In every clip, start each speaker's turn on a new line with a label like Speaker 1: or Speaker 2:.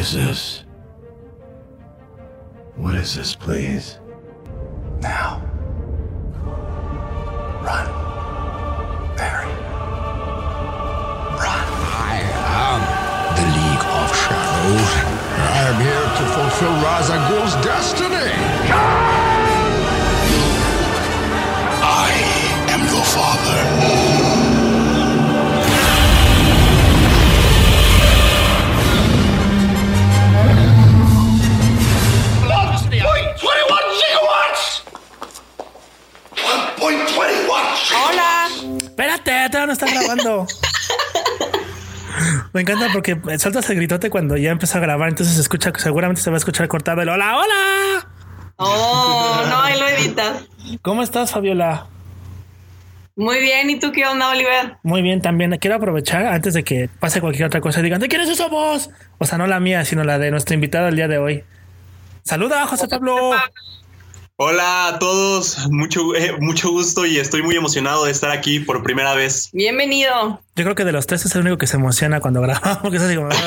Speaker 1: is this? What is this, please?
Speaker 2: Now. Run. Barry. Run.
Speaker 3: I am the League of Shadows. I am here to fulfill Ra's al Ghul's destiny.
Speaker 2: I am your father.
Speaker 4: Hola.
Speaker 5: Espérate, todavía no está grabando. Me encanta porque sueltas el gritote cuando ya empezó a grabar, entonces se escucha, seguramente se va a escuchar cortado el hola, hola.
Speaker 4: Oh, no, ahí lo editas.
Speaker 5: ¿Cómo estás, Fabiola?
Speaker 4: Muy bien, ¿y tú qué onda, Oliver?
Speaker 5: Muy bien, también quiero aprovechar antes de que pase cualquier otra cosa y digan, ¿de quién es esa voz? O sea, no la mía, sino la de nuestro invitado el día de hoy. Saluda, José Pablo.
Speaker 6: Hola a todos, mucho gusto y estoy muy emocionado de estar aquí por primera vez.
Speaker 4: Bienvenido.
Speaker 5: Yo creo que de los tres es el único que se emociona cuando grabamos, porque es así como...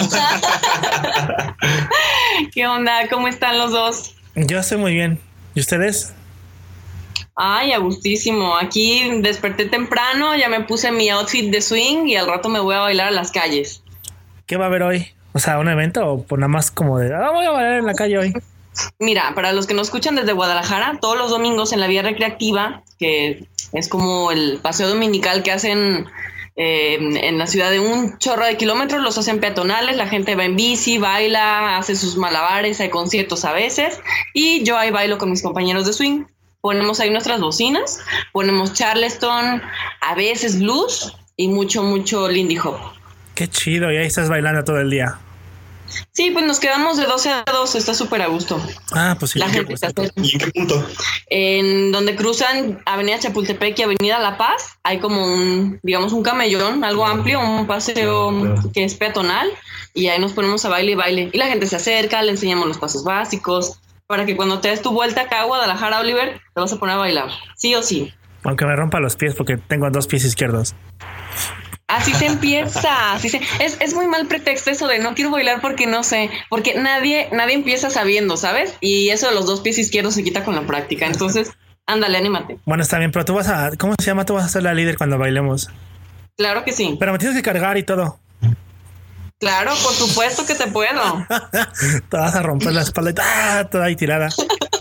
Speaker 4: ¿Qué onda? ¿Cómo están los dos?
Speaker 5: Yo estoy muy bien. ¿Y ustedes?
Speaker 4: Ay, a gustísimo. Aquí desperté temprano, ya me puse mi outfit de swing y al rato me voy a bailar a las calles.
Speaker 5: ¿Qué va a haber hoy? O sea, ¿un evento o por nada más como de, voy a bailar en la calle hoy?
Speaker 4: Mira, para los que nos escuchan desde Guadalajara, todos los domingos en la vía recreativa, que es como el paseo dominical que hacen en la ciudad de un chorro de kilómetros, los hacen peatonales, la gente va en bici, baila, hace sus malabares, hay conciertos a veces, y yo ahí bailo con mis compañeros de swing. Ponemos ahí nuestras bocinas, ponemos Charleston, a veces blues y mucho Lindy Hop.
Speaker 5: Qué chido, y ahí estás bailando todo el día.
Speaker 4: Sí, pues nos quedamos de 12 a 2, está súper a gusto.
Speaker 5: Ah, pues sí.
Speaker 4: La gente se acerca.
Speaker 6: ¿Y en qué punto?
Speaker 4: En donde cruzan Avenida Chapultepec y Avenida La Paz, hay como un camellón, algo amplio, un paseo que es peatonal, y ahí nos ponemos a baile y baile. Y la gente se acerca, le enseñamos los pasos básicos, para que cuando te des tu vuelta acá a Guadalajara, Oliver, te vas a poner a bailar, sí o sí.
Speaker 5: Aunque me rompa los pies porque tengo 2 pies izquierdos.
Speaker 4: Así se empieza, es muy mal pretexto eso de no quiero bailar porque no sé, porque nadie empieza sabiendo, ¿sabes? Y eso de los 2 pies izquierdos se quita con la práctica, entonces, ándale, anímate.
Speaker 5: Bueno, está bien, pero tú ¿cómo se llama? Tú vas a ser la líder cuando bailemos.
Speaker 4: Claro que sí.
Speaker 5: Pero me tienes que cargar y todo.
Speaker 4: Claro, por supuesto que te puedo.
Speaker 5: Te vas a romper la espalda y toda ahí tirada.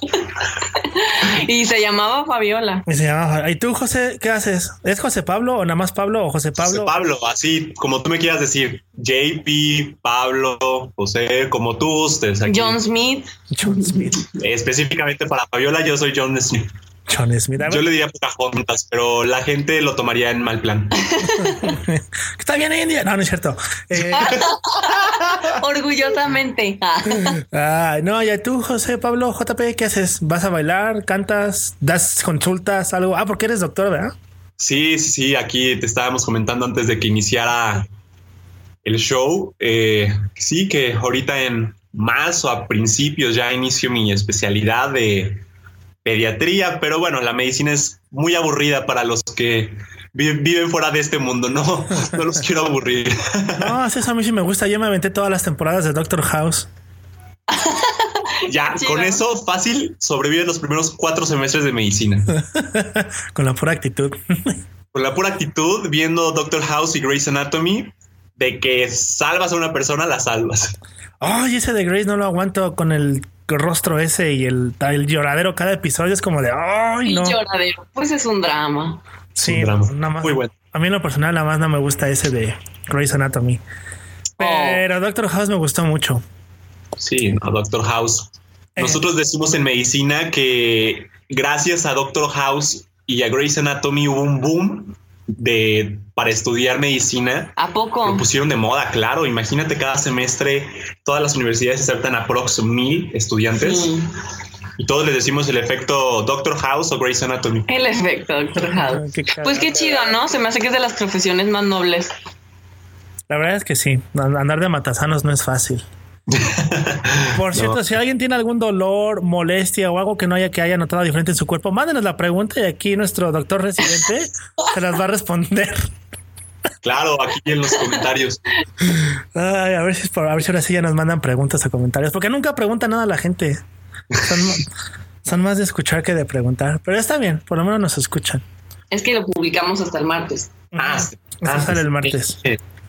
Speaker 4: Y se llamaba Fabiola.
Speaker 5: ¿Y tú, José, qué haces? ¿Es José Pablo o nada más Pablo o José Pablo?
Speaker 6: José Pablo, así como tú me quieras decir. JP, Pablo, José, como tú gustes. Aquí.
Speaker 4: John Smith.
Speaker 6: Específicamente para Fabiola, yo soy John Smith.
Speaker 5: John Smith.
Speaker 6: Yo le diría Pocahontas, pero la gente lo tomaría en mal plan.
Speaker 5: Está bien, India. No, no es cierto.
Speaker 4: Orgullosamente.
Speaker 5: No, y tú, José Pablo, JP, ¿qué haces? ¿Vas a bailar? ¿Cantas? ¿Das consultas? ¿Algo? Porque eres doctor, ¿verdad?
Speaker 6: Sí. Aquí te estábamos comentando antes de que iniciara el show. Sí, que ahorita en marzo, a principios, ya inicio mi especialidad de pediatría, pero bueno, la medicina es muy aburrida para los que viven fuera de este mundo, no los quiero aburrir.
Speaker 5: No, eso a mí sí me gusta. Yo me aventé todas las temporadas de Doctor House.
Speaker 6: Ya, con eso fácil sobrevives los primeros 4 semestres de medicina.
Speaker 5: Con la pura actitud.
Speaker 6: Con la pura actitud, viendo Doctor House y Grey's Anatomy, de que salvas a una persona, la salvas.
Speaker 5: Ay, ese de Grey's no lo aguanto con el rostro ese y el lloradero cada episodio es como de ay, no.
Speaker 4: El lloradero, pues es un drama.
Speaker 5: Sí,
Speaker 6: un drama.
Speaker 5: Nada más.
Speaker 6: Muy bueno.
Speaker 5: A mí en lo personal nada más no me gusta ese de Grey's Anatomy. Pero Doctor House me gustó mucho.
Speaker 6: Sí, no, Doctor House. Nosotros decimos en medicina que gracias a Doctor House y a Grey's Anatomy hubo un boom para estudiar medicina.
Speaker 4: ¿A poco?
Speaker 6: Lo pusieron de moda, claro. Imagínate, cada semestre todas las universidades aceptan aprox 1000 estudiantes. Sí. Y todos les decimos el efecto Doctor House o Grey's Anatomy.
Speaker 4: El efecto Doctor House. Pues qué chido, ¿no? Se me hace que es de las profesiones más nobles.
Speaker 5: La verdad es que sí. Andar de matasanos no es fácil. Por cierto, no. Si alguien tiene algún dolor, molestia o algo que haya notado diferente en su cuerpo, mándenos la pregunta y aquí nuestro doctor residente se las va a responder.
Speaker 6: Claro, aquí en los comentarios.
Speaker 5: Ay, a ver si ahora sí ya nos mandan preguntas o comentarios, porque nunca pregunta nada a la gente. Son más de escuchar que de preguntar, pero está bien, por lo menos nos escuchan.
Speaker 4: Es que lo publicamos hasta el martes.
Speaker 5: Esto sale el martes.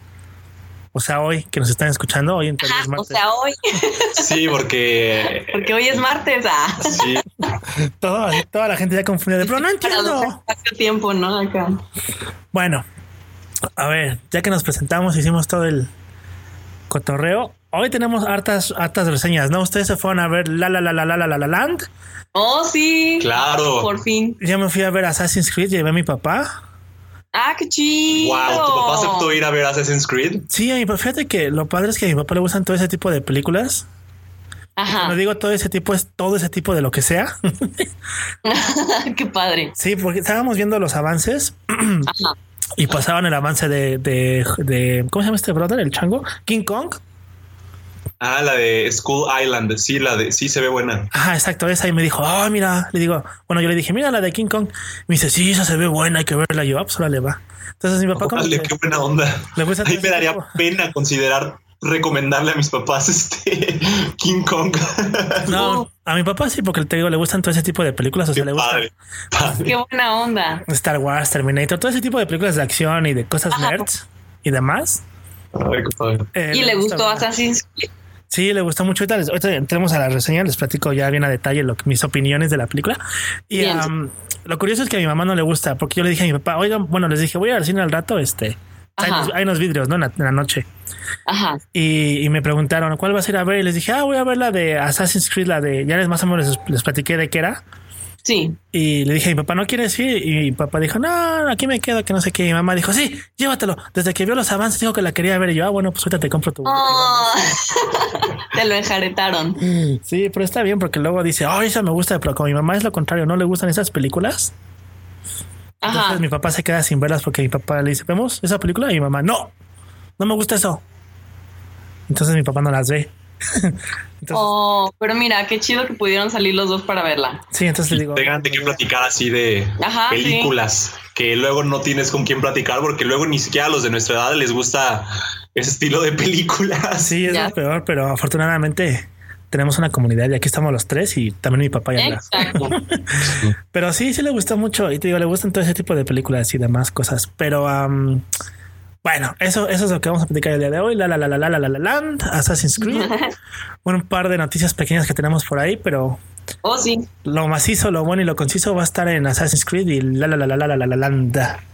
Speaker 5: O sea, hoy que nos están escuchando, hoy en es martes.
Speaker 4: O sea, hoy.
Speaker 6: Sí, porque
Speaker 4: hoy es martes.
Speaker 6: Sí.
Speaker 5: Toda la gente ya confundida. Pero no entiendo.
Speaker 4: Hace tiempo, ¿no? Acá.
Speaker 5: Bueno, a ver, ya que nos presentamos, hicimos todo el cotorreo. Hoy tenemos hartas reseñas, ¿no? Ustedes se fueron a ver La Land.
Speaker 4: Oh, sí.
Speaker 6: Claro.
Speaker 4: Por fin.
Speaker 5: Yo me fui a ver Assassin's Creed, llevé a mi papá.
Speaker 4: Ah, qué chido.
Speaker 6: Wow, ¿tu papá aceptó ir a ver Assassin's Creed?
Speaker 5: Sí, fíjate que lo padre es que a mi papá le gustan todo ese tipo de películas.
Speaker 4: Ajá.
Speaker 5: Cuando digo todo ese tipo, es todo ese tipo de lo que sea.
Speaker 4: Qué padre.
Speaker 5: Sí, porque estábamos viendo los avances.
Speaker 4: Ajá.
Speaker 5: Y pasaban el avance de ¿cómo se llama este brother? El chango, King Kong.
Speaker 6: Ah, la de Skull Island. Sí se ve buena.
Speaker 5: Ajá, exacto, esa. Y me dijo, mira, yo le dije, mira la de King Kong. Me dice, sí, esa se ve buena, hay que verla. Y yo, pues ahora le va. Entonces mi papá
Speaker 6: qué buena onda. Ahí me daría pena considerar recomendarle a mis papás King Kong.
Speaker 5: No, a mi papá sí, porque te digo, le gustan todo ese tipo de películas. O sea, le gusta.
Speaker 4: Qué buena onda.
Speaker 5: Star Wars, Terminator, todo ese tipo de películas de acción y de cosas nerds y demás.
Speaker 6: Ay, qué padre.
Speaker 4: ¿Y le gustó Assassin's Creed?
Speaker 5: Sí, le gustó mucho. Ahorita entremos a la reseña, les platico ya bien a detalle mis opiniones de la película. Y lo curioso es que a mi mamá no le gusta, porque yo le dije a mi papá, oigan, les dije, voy al cine al rato, hay unos vidrios, ¿no? En la noche.
Speaker 4: Ajá.
Speaker 5: Y me preguntaron, ¿cuál vas a ir a ver? Y les dije, voy a ver la de Assassin's Creed, ya más o menos les platiqué de qué era.
Speaker 4: Sí.
Speaker 5: Y le dije a mi papá, ¿no quieres ir? Y mi papá dijo, no, aquí me quedo, que no sé qué. Y mi mamá dijo, sí, llévatelo. Desde que vio los avances dijo que la quería ver. Y yo, bueno, pues ahorita te compro tu...
Speaker 4: Te lo enjaretaron.
Speaker 5: Sí, pero está bien porque luego dice, esa me gusta, pero como mi mamá es lo contrario, no le gustan esas películas. Entonces mi papá se queda sin verlas porque mi papá le dice, ¿vemos esa película? Y mi mamá, no me gusta eso. Entonces mi papá no las ve.
Speaker 4: Entonces, pero mira, qué chido que pudieron salir los dos para verla.
Speaker 5: Sí, entonces le digo,
Speaker 6: tengan que platicar así de películas que luego no tienes con quién platicar, porque luego ni siquiera a los de nuestra edad les gusta ese estilo de películas. Sí,
Speaker 5: es lo peor, pero afortunadamente tenemos una comunidad y aquí estamos los tres y también mi papá ya.
Speaker 4: Exacto.
Speaker 5: Pero sí le gustó mucho y te digo, le gustan todo ese tipo de películas y demás cosas, pero bueno, eso es lo que vamos a platicar el día de hoy. La Land, Assassin's Creed. Un par de noticias pequeñas que tenemos por ahí, pero
Speaker 4: sí.
Speaker 5: Lo macizo, lo bueno y lo conciso va a estar en Assassin's Creed y la Land.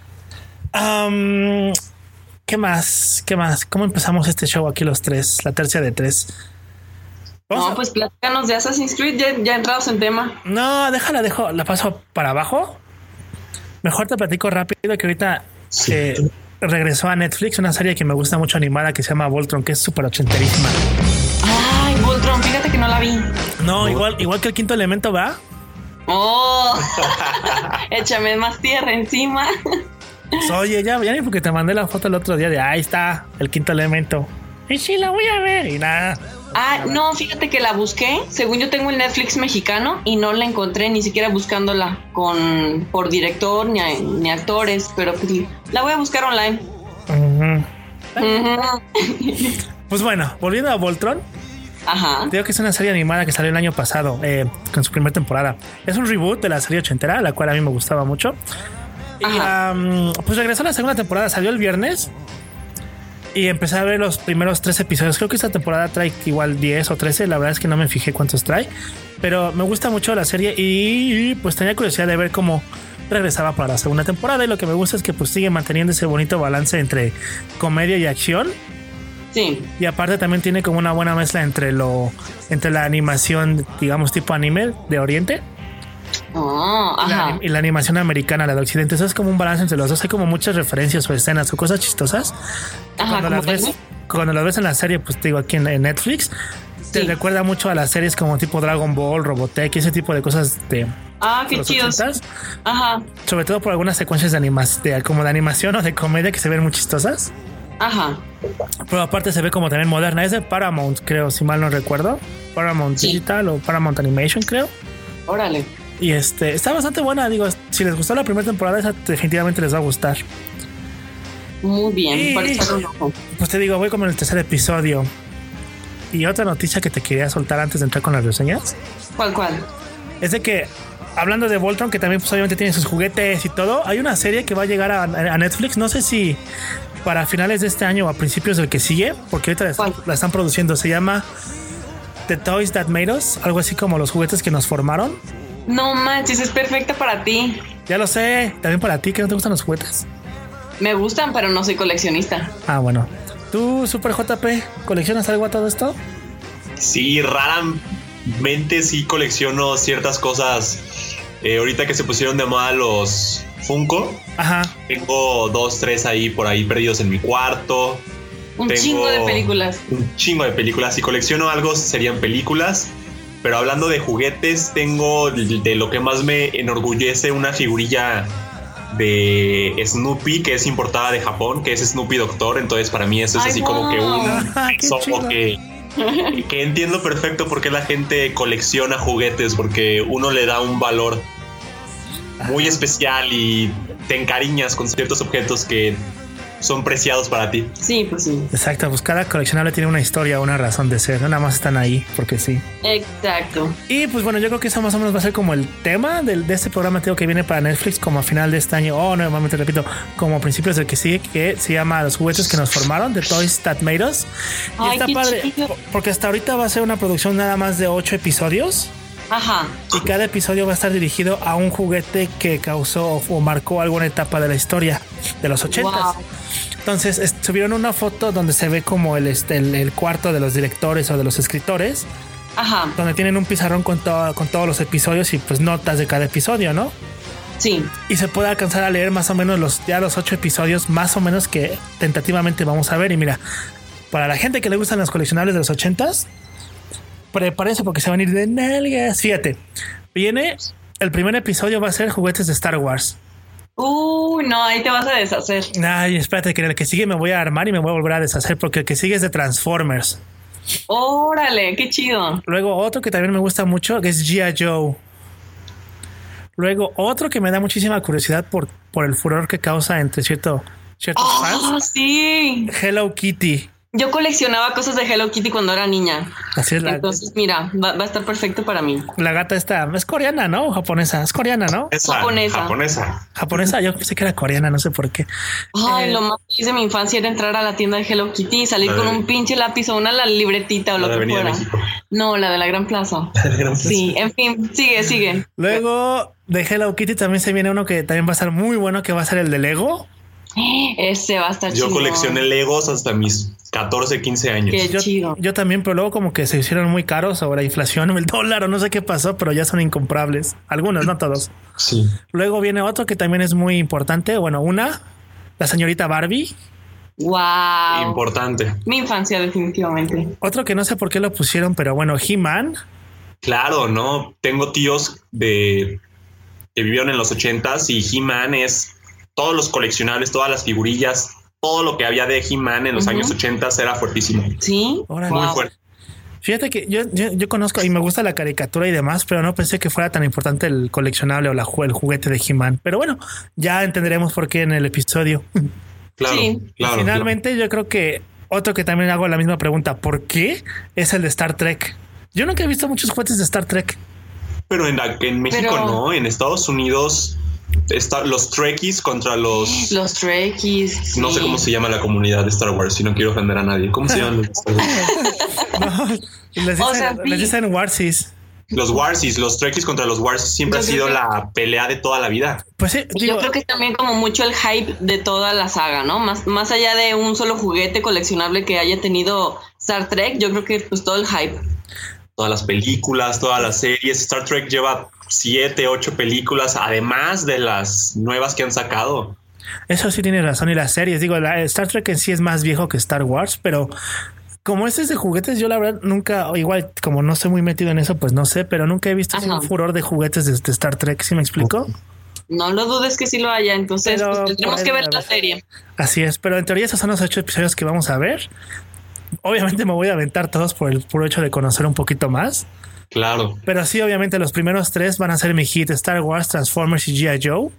Speaker 5: ¿Qué más? ¿Cómo empezamos este show aquí los tres? La tercia de tres.
Speaker 4: Pues platícanos de Assassin's Creed, ya entrados en tema.
Speaker 5: No, la paso para abajo. Mejor te platico rápido que ahorita regresó a Netflix una serie que me gusta mucho animada que se llama Voltron, que es súper ochenterísima.
Speaker 4: Ay, Voltron, fíjate que no la vi.
Speaker 5: No, igual que el Quinto Elemento, ¿va?
Speaker 4: Échame más tierra encima.
Speaker 5: Oye, ya ni porque te mandé la foto el otro día de ahí está el Quinto Elemento. Y sí, la voy a ver y nada.
Speaker 4: No, fíjate que la busqué. Según yo tengo el Netflix mexicano y no la encontré ni siquiera buscándola por director ni actores, pero la voy a buscar online.
Speaker 5: Pues bueno, volviendo a Voltron.
Speaker 4: Ajá.
Speaker 5: Digo que es una serie animada que salió el año pasado con su primera temporada. Es un reboot de la serie ochentera, la cual a mí me gustaba mucho. Ajá. Y pues regresó a la segunda temporada, salió el viernes. Y empecé a ver los primeros 3 episodios. Creo que esta temporada trae igual 10 o 13. La verdad es que no me fijé cuántos trae. Pero me gusta mucho la serie y pues tenía curiosidad de ver cómo regresaba para la segunda temporada. Y lo que me gusta es que pues sigue manteniendo ese bonito balance entre comedia y acción.
Speaker 4: Sí.
Speaker 5: Y aparte también tiene como una buena mezcla entre la animación, digamos, tipo anime de Oriente.
Speaker 4: Ajá.
Speaker 5: Y la animación americana, la de Occidente. Eso es como un balance entre los dos. Hay como muchas referencias o escenas o cosas chistosas.
Speaker 4: Ajá,
Speaker 5: cuando las ves en la serie, pues te digo aquí en Netflix, te recuerda mucho a las series como tipo Dragon Ball, Robotech y ese tipo de cosas de
Speaker 4: qué chidos. Ajá.
Speaker 5: Sobre todo por algunas secuencias como de animación o de comedia que se ven muy chistosas.
Speaker 4: Ajá.
Speaker 5: Pero aparte se ve como también moderna. Es de Paramount, creo, si mal no recuerdo. Paramount Digital o Paramount Animation, creo.
Speaker 4: Órale.
Speaker 5: Y está bastante buena. Digo, si les gustó la primera temporada, esa definitivamente les va a gustar.
Speaker 4: Muy bien,
Speaker 5: Y-
Speaker 4: para echarle un ojo.
Speaker 5: Pues te digo, voy como en el tercer episodio. Y otra noticia que te quería soltar antes de entrar con las reseñas
Speaker 4: ¿Cuál?
Speaker 5: es de que, hablando de Voltron, que también pues obviamente tiene sus juguetes y todo, hay una serie que va a llegar a Netflix, no sé si para finales de este año o a principios del que sigue, porque ahorita
Speaker 4: ¿Cuál?
Speaker 5: la están produciendo, se llama The Toys That Made Us, algo así como los juguetes que nos formaron.
Speaker 4: No manches, es perfecta para ti.
Speaker 5: Ya lo sé, también para ti, que no te gustan los juguetes.
Speaker 4: Me gustan, pero no soy coleccionista.
Speaker 5: Ah, bueno. ¿Tú, Super JP, coleccionas algo a todo esto?
Speaker 6: Sí, raramente sí colecciono ciertas cosas. Ahorita que se pusieron de moda los Funko,
Speaker 5: Ajá.
Speaker 6: tengo 2, 3 ahí por ahí perdidos en mi cuarto.
Speaker 4: Un
Speaker 6: Tengo
Speaker 4: chingo de películas.
Speaker 6: Un chingo de películas. Si colecciono algo serían películas. Pero hablando de juguetes, tengo de lo que más me enorgullece una figurilla de Snoopy que es importada de Japón, que es Snoopy Doctor. Entonces para mí eso es
Speaker 4: Ay,
Speaker 6: así como que un
Speaker 5: Qué
Speaker 6: tesoro
Speaker 5: chido.
Speaker 6: que entiendo perfecto por qué la gente colecciona juguetes, porque uno le da un valor muy especial y te encariñas con ciertos objetos que son preciados para ti.
Speaker 4: Sí, pues sí.
Speaker 5: Exacto, pues cada coleccionable tiene una historia, una razón de ser, no nada más están ahí porque sí.
Speaker 4: Exacto.
Speaker 5: Y pues bueno, yo creo que eso más o menos va a ser como el tema de este programa tengo que viene para Netflix como a final de este año, o nuevamente repito, como a principios del que sigue, que se llama Los juguetes que nos formaron, The Toys That Made Us. Y
Speaker 4: Ay,
Speaker 5: está
Speaker 4: qué
Speaker 5: padre,
Speaker 4: chido.
Speaker 5: porque hasta ahorita va a ser una producción nada más de 8 episodios.
Speaker 4: Ajá.
Speaker 5: Y cada episodio va a estar dirigido a un juguete que causó o marcó alguna etapa de la historia de los 80s.
Speaker 4: Wow.
Speaker 5: Entonces subieron una foto donde se ve como el cuarto de los directores o de los escritores,
Speaker 4: Ajá.
Speaker 5: donde tienen un pizarrón con todos los episodios y pues notas de cada episodio, ¿no?
Speaker 4: Sí.
Speaker 5: Y se puede alcanzar a leer más o menos los 8 episodios más o menos que tentativamente vamos a ver. Y mira, para la gente que le gustan los coleccionables de los 80s, prepárese porque se van a ir de nalgas. Fíjate, viene el primer episodio, va a ser juguetes de Star Wars.
Speaker 4: No, ahí te vas a deshacer.
Speaker 5: Ay, espérate, que en el que sigue me voy a armar y me voy a volver a deshacer porque el que sigue es de Transformers.
Speaker 4: Órale, qué chido.
Speaker 5: Luego otro que también me gusta mucho que es G.I. Joe. Luego otro que me da muchísima curiosidad por el furor que causa entre ciertos fans.
Speaker 4: Sí.
Speaker 5: Hello Kitty.
Speaker 4: Yo coleccionaba cosas de Hello Kitty cuando era niña.
Speaker 5: Así es
Speaker 4: Entonces, mira, va a estar perfecto para mí.
Speaker 5: la gata esta es coreana, ¿no? O japonesa. Es coreana, ¿no?
Speaker 6: Esa, japonesa.
Speaker 5: Japonesa. Yo pensé que era coreana, no sé por qué.
Speaker 4: Ay, lo más feliz de mi infancia era entrar a la tienda de Hello Kitty y salir con un pinche lápiz o una la libretita o
Speaker 6: La
Speaker 4: lo
Speaker 6: de
Speaker 4: que
Speaker 6: Avenida
Speaker 4: fuera.
Speaker 6: México.
Speaker 4: No, la de la Gran Plaza. Sí, en fin, sigue.
Speaker 5: Luego de Hello Kitty también se viene uno que también va a estar muy bueno, que va a ser el de Lego.
Speaker 4: Ese va a estar chido.
Speaker 6: Yo coleccioné Legos hasta mis 14, 15 años.
Speaker 4: Qué chido.
Speaker 5: Yo también, pero luego como que se hicieron muy caros sobre la inflación o el dólar o no sé qué pasó, pero ya son incomprables. Algunos, no todos.
Speaker 6: Sí.
Speaker 5: Luego viene otro que también es muy importante. Bueno, la señorita Barbie.
Speaker 4: Wow.
Speaker 6: Importante.
Speaker 4: Mi infancia, definitivamente.
Speaker 5: Otro que no sé por qué lo pusieron, pero bueno, He-Man.
Speaker 6: Claro, ¿no? Tengo tíos que vivieron en los 80s y He-Man es todos los coleccionables, todas las figurillas, todo lo que había de He-Man en los años 80s era fuertísimo.
Speaker 4: Sí.
Speaker 5: Órale.
Speaker 6: Muy
Speaker 4: Wow.
Speaker 6: fuerte.
Speaker 5: Fíjate que yo conozco y me gusta la caricatura y demás, pero no pensé que fuera tan importante el coleccionable o el juguete de He-Man. Pero bueno, ya entenderemos por qué en el episodio.
Speaker 6: Claro,
Speaker 4: Sí.
Speaker 6: claro.
Speaker 5: Finalmente, yo creo que otro que también hago la misma pregunta, ¿por qué? Es el de Star Trek. Yo nunca he visto muchos juguetes de Star Trek.
Speaker 6: Pero en México
Speaker 4: Pero-
Speaker 6: no, en Estados Unidos los Trekkies contra los...
Speaker 4: Los Trekkies.
Speaker 6: No sé cómo se llama la comunidad de Star Wars, si no quiero ofender a nadie. ¿Cómo se llaman los Star Wars?
Speaker 5: No, les
Speaker 4: O sea, sí.
Speaker 5: dicen Warsis.
Speaker 6: Los Warsies, los Trekkies contra los Warsies siempre
Speaker 4: Yo
Speaker 6: ha sido
Speaker 4: creo que-
Speaker 6: la pelea de toda la vida.
Speaker 5: Pues sí,
Speaker 4: Y
Speaker 5: digo,
Speaker 4: yo creo que también como mucho el hype de toda la saga, ¿no? Más allá de un solo juguete coleccionable que haya tenido Star Trek, yo creo que pues todo el hype.
Speaker 6: Todas las películas, todas las series. Star Trek lleva 7, 8 películas, además de las nuevas que han sacado.
Speaker 5: eso sí tiene razón. Y las series, digo, Star Trek en sí es más viejo que Star Wars, pero como este es de juguetes, yo la verdad nunca, o igual como no estoy muy metido en eso, pues no sé, pero nunca he visto así
Speaker 4: Ajá.
Speaker 5: un furor de juguetes de Star Trek. ¿Sí me explico?
Speaker 4: No lo dudes que sí lo haya, entonces
Speaker 5: Pero
Speaker 4: pues, tendremos
Speaker 5: por ahí
Speaker 4: que ver
Speaker 5: debe
Speaker 4: la
Speaker 5: haber.
Speaker 4: serie.
Speaker 5: Así es, pero en teoría esos son los 8 episodios que vamos a ver. Obviamente me voy a aventar todos por el puro hecho de conocer un poquito más.
Speaker 6: Claro.
Speaker 5: Pero sí, obviamente los primeros 3 van a ser mi hit: Star Wars, Transformers y G.I. Joe.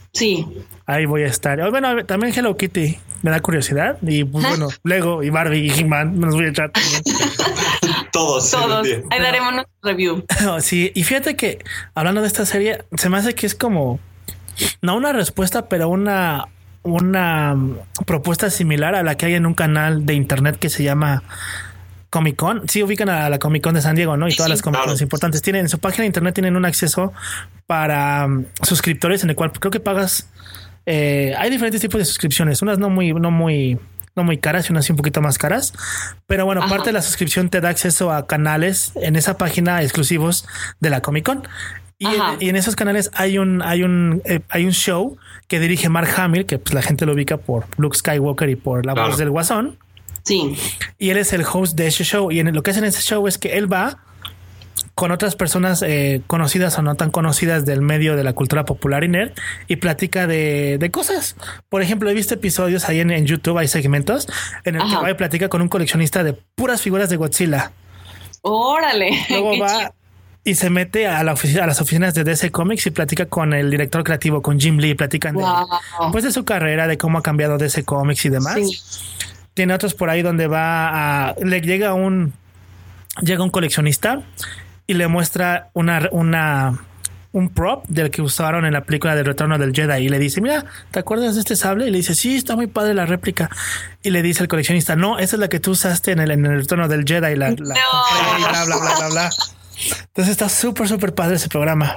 Speaker 4: Sí.
Speaker 5: Ahí voy a estar. Bueno, también Hello Kitty me da curiosidad. Y pues bueno, Lego y Barbie y He-Man me los voy a echar también.
Speaker 6: Todos.
Speaker 4: Ahí daremos nuestro review.
Speaker 5: Sí, y fíjate que hablando de esta serie, se me hace que es como no una respuesta, pero una propuesta similar a la que hay en un canal de internet que se llama Comic Con. Sí, ubican a la Comic Con de San Diego, ¿no? Y todas las Comic Cons importantes tienen en su página de internet, tienen un acceso para suscriptores en el cual creo que pagas. Hay diferentes tipos de suscripciones, unas no muy caras y unas sí un poquito más caras, pero bueno, parte de la suscripción te da acceso a canales en esa página exclusivos de la Comic Con. Y en esos canales hay un show que dirige Mark Hamill, que pues la gente lo ubica por Luke Skywalker y por la voz del Guasón.
Speaker 4: Sí.
Speaker 5: Y él es el host de ese show. Y lo que hacen en ese show es que él va con otras personas conocidas o no tan conocidas del medio de la cultura popular y nerd y platica de cosas. Por ejemplo, he visto episodios ahí en YouTube, hay segmentos en el que va y platica con un coleccionista de puras figuras de Godzilla.
Speaker 4: Órale.
Speaker 5: Luego va y se mete a las oficinas de DC Comics y platica con el director creativo, con Jim Lee, platican de su carrera, de cómo ha cambiado DC Comics y demás. Sí. Tiene otros por ahí donde llega un coleccionista y le muestra un prop del que usaron en la película del Retorno del Jedi y le dice, mira, ¿te acuerdas de este sable? Y le dice, sí, está muy padre la réplica. Y le dice el coleccionista, no, esa es la que tú usaste en el Retorno del Jedi, la compré y bla, bla, bla, bla, bla. Entonces está súper padre ese programa.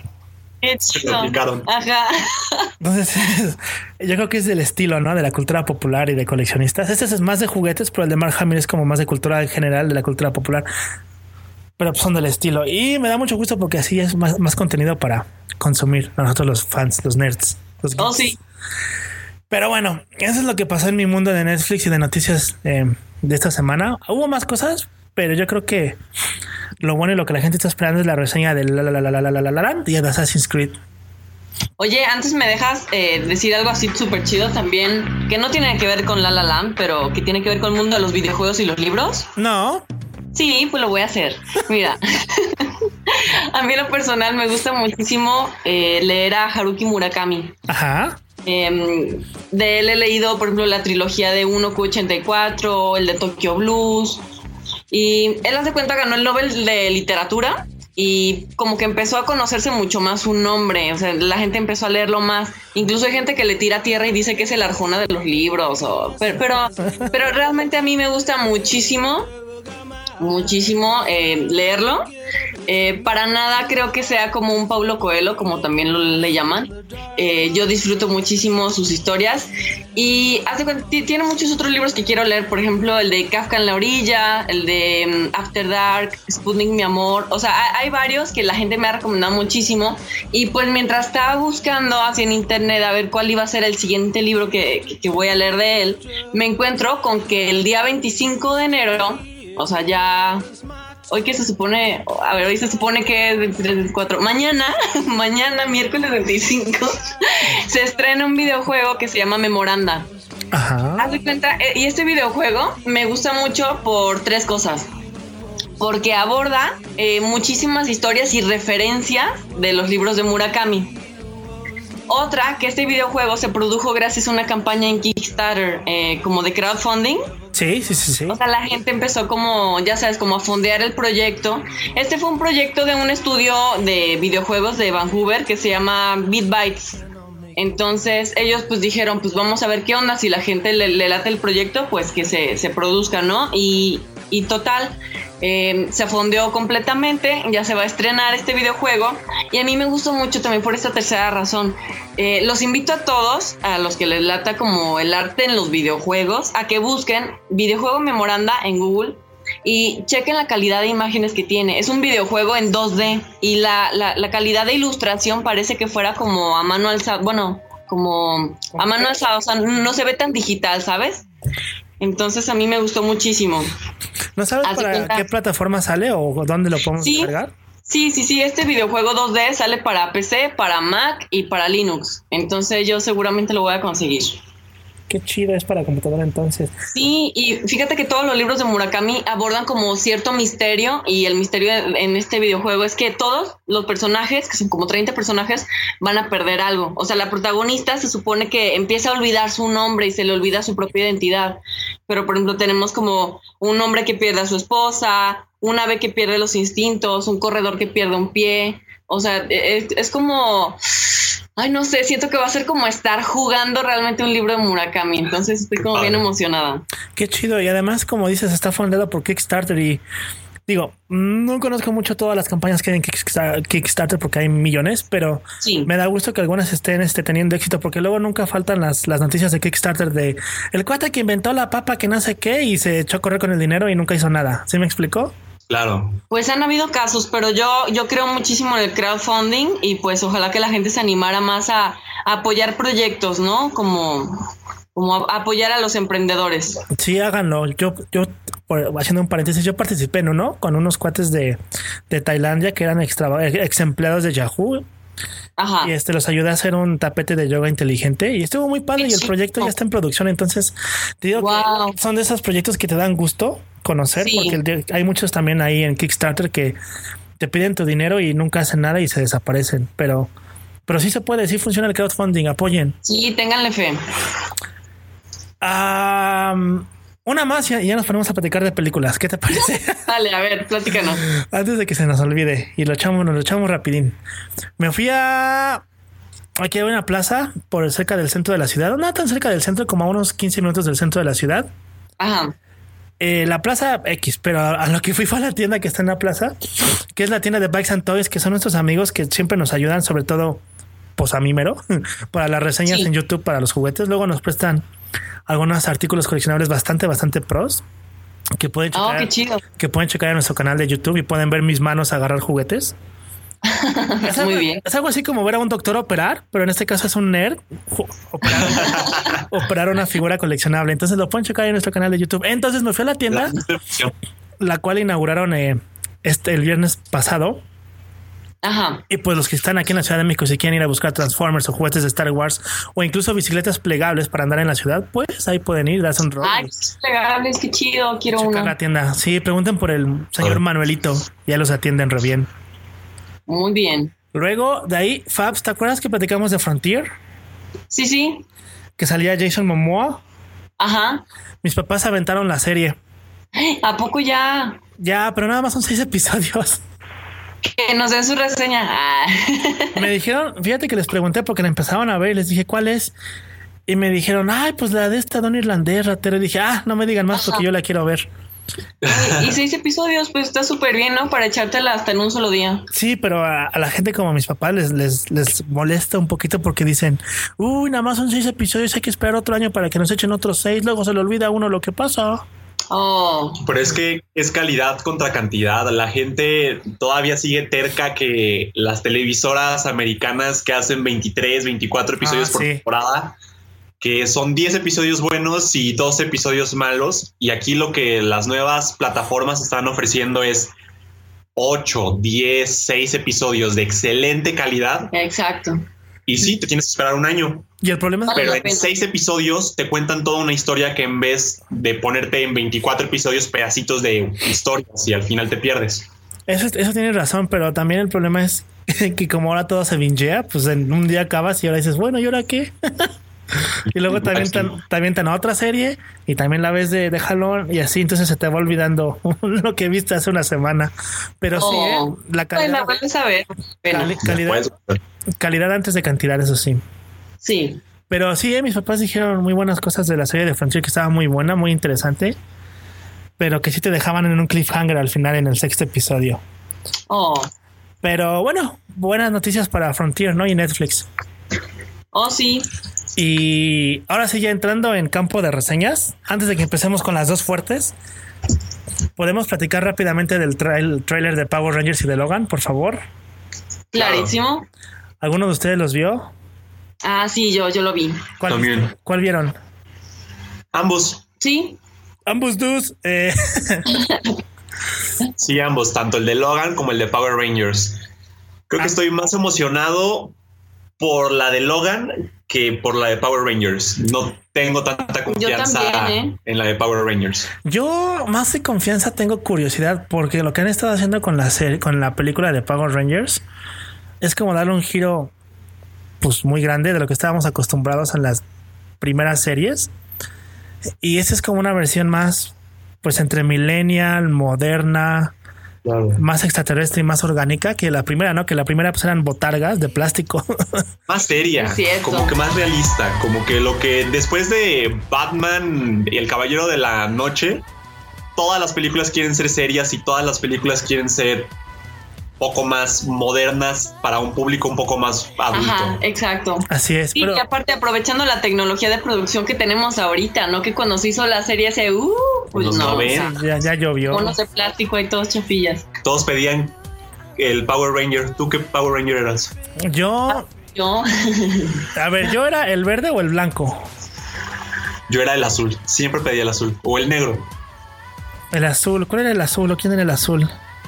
Speaker 4: Ajá.
Speaker 5: Entonces yo creo que es del estilo, ¿no? De la cultura popular y de coleccionistas. Este es más de juguetes, pero el de Mark Hamill es como más de cultura en general, de la cultura popular. Pero pues son del estilo. Y me da mucho gusto porque así es más contenido para consumir a nosotros los fans, los nerds. Los geeks.
Speaker 4: Sí.
Speaker 5: Pero bueno, eso es lo que pasó en mi mundo de Netflix y de noticias de esta semana. Hubo más cosas, pero yo creo que lo bueno y lo que la gente está esperando es la reseña de La Land y de Assassin's Creed.
Speaker 4: Oye, antes me dejas decir algo así súper chido también, que no tiene que ver con La Land, pero que tiene que ver con el mundo de los videojuegos y los libros.
Speaker 5: No.
Speaker 4: Sí, pues lo voy a hacer. Mira, a mí en lo personal me gusta muchísimo leer a Haruki Murakami.
Speaker 5: Ajá.
Speaker 4: De él he leído, por ejemplo, la trilogía de 1Q84, el de Tokyo Blues. Y él, hace cuenta, ganó el Nobel de Literatura y como que empezó a conocerse mucho más su nombre. O sea, la gente empezó a leerlo más. Incluso hay gente que le tira tierra y dice que es el Arjona de los libros. Pero realmente a mí me gusta muchísimo leerlo. Para nada creo que sea como un Paulo Coelho, como también le llaman. Yo disfruto muchísimo sus historias y tiene muchos otros libros que quiero leer, por ejemplo el de Kafka en la orilla, el de After Dark, Sputnik mi amor. O sea, hay varios que la gente me ha recomendado muchísimo y pues mientras estaba buscando así en internet a ver cuál iba a ser el siguiente libro que voy a leer de él, me encuentro con que el día 25 de enero, o sea, ya hoy que se supone, hoy se supone que es 24, mañana, miércoles 25, se estrena un videojuego que se llama Memoranda.
Speaker 5: Ajá.
Speaker 4: Haz de cuenta, y este videojuego me gusta mucho por 3 cosas. Porque aborda muchísimas historias y referencias de los libros de Murakami. Otra, que este videojuego se produjo gracias a una campaña en Kickstarter, como de crowdfunding.
Speaker 5: Sí.
Speaker 4: O sea, la gente empezó como, ya sabes, como a fondear el proyecto. Este fue un proyecto de un estudio de videojuegos de Vancouver que se llama Beat Bytes. Entonces ellos pues dijeron, pues vamos a ver qué onda, si la gente le late el proyecto, pues que se produzca, ¿no? Y total, se fondeó completamente, ya se va a estrenar este videojuego y a mí me gustó mucho también por esta tercera razón. Los invito a todos, a los que les lata como el arte en los videojuegos, a que busquen videojuego Memoranda en Google y chequen la calidad de imágenes que tiene. Es un videojuego en 2D y la calidad de ilustración parece que fuera como a mano alzada, bueno, como a mano alzada, o sea, no se ve tan digital, ¿sabes? Entonces a mí me gustó muchísimo.
Speaker 5: ¿No sabes para qué plataforma sale o dónde lo podemos descargar?
Speaker 4: Sí, este videojuego 2D sale para PC, para Mac y para Linux. Entonces yo seguramente lo voy a conseguir.
Speaker 5: qué chido es para computadora entonces.
Speaker 4: Sí, y fíjate que todos los libros de Murakami abordan como cierto misterio, y el misterio en este videojuego es que todos los personajes, que son como 30 personajes, van a perder algo. O sea, la protagonista se supone que empieza a olvidar su nombre y se le olvida su propia identidad. Pero, por ejemplo, tenemos como un hombre que pierde a su esposa, un ave que pierde los instintos, un corredor que pierde un pie. O sea, es como... Ay, no sé, siento que va a ser como estar jugando realmente un libro de Murakami. Entonces estoy como bien emocionada.
Speaker 5: Qué chido. Y además, como dices, está fundado por Kickstarter y digo, no conozco mucho todas las campañas que hay en Kickstarter porque hay millones, pero
Speaker 4: Sí.
Speaker 5: me da gusto que algunas estén teniendo éxito, porque luego nunca faltan las noticias de Kickstarter de el cuate que inventó la papa que no sé qué y se echó a correr con el dinero y nunca hizo nada. ¿Sí me explicó?
Speaker 6: Claro.
Speaker 4: Pues han habido casos, pero yo creo muchísimo en el crowdfunding, y pues ojalá que la gente se animara más a apoyar proyectos, ¿no? Como a apoyar a los emprendedores.
Speaker 5: Sí, háganlo. Yo haciendo un paréntesis, yo participé en uno con unos cuates de Tailandia que eran ex empleados de Yahoo.
Speaker 4: Ajá.
Speaker 5: Y los ayudé a hacer un tapete de yoga inteligente y estuvo muy padre. Y el proyecto ya está en producción. Entonces te digo que son de esos proyectos que te dan gusto conocer,
Speaker 4: Sí.
Speaker 5: porque hay muchos también ahí en Kickstarter que te piden tu dinero y nunca hacen nada y se desaparecen. Pero sí se puede, sí funciona el crowdfunding. Apoyen.
Speaker 4: Sí, ténganle fe.
Speaker 5: Una más y ya nos ponemos a platicar de películas. ¿Qué te parece?
Speaker 4: Dale, a ver, platícanos.
Speaker 5: Antes de que se nos olvide y nos lo echamos rapidín. Me fui aquí a una plaza por cerca del centro de la ciudad, no tan cerca del centro, como a unos 15 minutos del centro de la ciudad.
Speaker 4: Ajá.
Speaker 5: La plaza X, pero a lo que fui fue a la tienda que está en la plaza, que es la tienda de Bikes and Toys, que son nuestros amigos que siempre nos ayudan, sobre todo pues a mí mero, para las reseñas en YouTube para los juguetes. Luego nos prestan algunos artículos coleccionables bastante pros que pueden checar,
Speaker 4: qué chido.
Speaker 5: que pueden checar en nuestro canal de YouTube y pueden ver mis manos agarrar juguetes.
Speaker 4: Muy bien.
Speaker 5: Es algo así como ver a un doctor operar, pero en este caso es un nerd operar una figura coleccionable. Entonces lo pueden checar en nuestro canal de YouTube. Entonces me fui a la tienda, la cual inauguraron el viernes pasado.
Speaker 4: Ajá.
Speaker 5: Y pues los que están aquí en la Ciudad de México, si quieren ir a buscar Transformers o juguetes de Star Wars o incluso bicicletas plegables para andar en la ciudad, pues ahí pueden ir, darse un rol.
Speaker 4: Ay, plegables, qué chido, quiero
Speaker 5: checar
Speaker 4: uno.
Speaker 5: la tienda. Sí, pregunten por el señor Manuelito, ya los atienden re bien.
Speaker 4: Muy bien.
Speaker 5: Luego de ahí, Fabs, ¿te acuerdas que platicamos de Frontier?
Speaker 4: Sí.
Speaker 5: Que salía Jason Momoa.
Speaker 4: Ajá.
Speaker 5: Mis papás aventaron la serie.
Speaker 4: ¿A poco ya?
Speaker 5: Ya, pero nada más son 6 episodios.
Speaker 4: Que nos den su reseña.
Speaker 5: Me dijeron, fíjate que les pregunté porque la empezaron a ver y les dije cuál es. Y me dijeron, ay, pues la de don irlandés, ratero. Y dije, no me digan más porque yo la quiero ver.
Speaker 4: Y 6 episodios, pues está súper bien, ¿no? Para echártela hasta en un solo día.
Speaker 5: Sí, pero a la gente como mis papás les molesta un poquito porque dicen, uy, nada más son 6 episodios, hay que esperar otro año para que nos echen otros 6, luego se le olvida a uno lo que pasa.
Speaker 6: Pero es que es calidad contra cantidad. La gente todavía sigue terca que las televisoras americanas que hacen 23, 24 episodios por temporada, que son 10 episodios buenos y 2 episodios malos. Y aquí lo que las nuevas plataformas están ofreciendo es 8, 10, 6 episodios de excelente calidad.
Speaker 4: Exacto.
Speaker 6: Y sí, te tienes que esperar un año.
Speaker 5: Y el problema es
Speaker 6: pero en 6 episodios te cuentan toda una historia que en vez de ponerte en 24 episodios pedacitos de historias y al final te pierdes.
Speaker 5: Eso tienes razón, pero también el problema es que como ahora todo se bingea, pues en un día acabas y ahora dices, bueno, ¿y ahora qué? Y luego también tan otra serie y también la ves de jalón y así, entonces se te va olvidando lo que viste hace una semana. Pero sí, la calidad.
Speaker 4: La vuelves a ver.
Speaker 5: Calidad antes de cantidad, eso sí.
Speaker 4: Sí.
Speaker 5: Pero sí, mis papás dijeron muy buenas cosas de la serie de Frontier, que estaba muy buena, muy interesante, pero que sí te dejaban en un cliffhanger al final en el 6º episodio. Pero bueno, buenas noticias para Frontier, ¿no? Y Netflix.
Speaker 4: Sí.
Speaker 5: Y ahora sí, ya entrando en campo de reseñas, antes de que empecemos con las dos fuertes, ¿podemos platicar rápidamente del tráiler de Power Rangers y de Logan, por favor?
Speaker 4: Clarísimo.
Speaker 5: ¿Alguno de ustedes los vio?
Speaker 4: Sí, yo lo vi.
Speaker 5: ¿Cuál vieron?
Speaker 6: Ambos.
Speaker 4: Sí.
Speaker 5: Ambos dos.
Speaker 6: Sí, ambos, tanto el de Logan como el de Power Rangers. Creo que estoy más emocionado por la de Logan que por la de Power Rangers. No tengo tanta confianza
Speaker 4: también,
Speaker 6: en la de Power Rangers.
Speaker 5: Yo más de confianza tengo curiosidad porque lo que han estado haciendo con la serie, con la película de Power Rangers es como darle un giro pues muy grande de lo que estábamos acostumbrados en las primeras series. Y esa es como una versión más pues entre millennial, moderna,
Speaker 6: Claro.
Speaker 5: más extraterrestre y más orgánica que la primera, ¿no? Que la primera pues eran botargas de plástico.
Speaker 6: Más seria,
Speaker 4: Es cierto.
Speaker 6: como que más realista, como que lo que después de Batman y el Caballero de la Noche, todas las películas quieren ser serias y todas las películas quieren ser poco más modernas para un público un poco más adulto.
Speaker 4: Ajá, exacto.
Speaker 5: Así es.
Speaker 4: Sí,
Speaker 5: Pero
Speaker 4: y aparte aprovechando la tecnología de producción que tenemos ahorita, ¿no? Que cuando se hizo la serie ese, pues
Speaker 6: Los
Speaker 4: no,
Speaker 6: 90.
Speaker 5: ya llovió.
Speaker 4: monos de plástico y todos chafillas.
Speaker 6: Todos pedían el Power Ranger. ¿Tú qué Power Ranger eras?
Speaker 5: Yo,
Speaker 4: Yo,
Speaker 5: a ver, yo era el verde o el blanco.
Speaker 6: Yo era el azul. Siempre pedía el azul. O el negro.
Speaker 5: El azul. ¿Cuál era el azul o quién era el azul?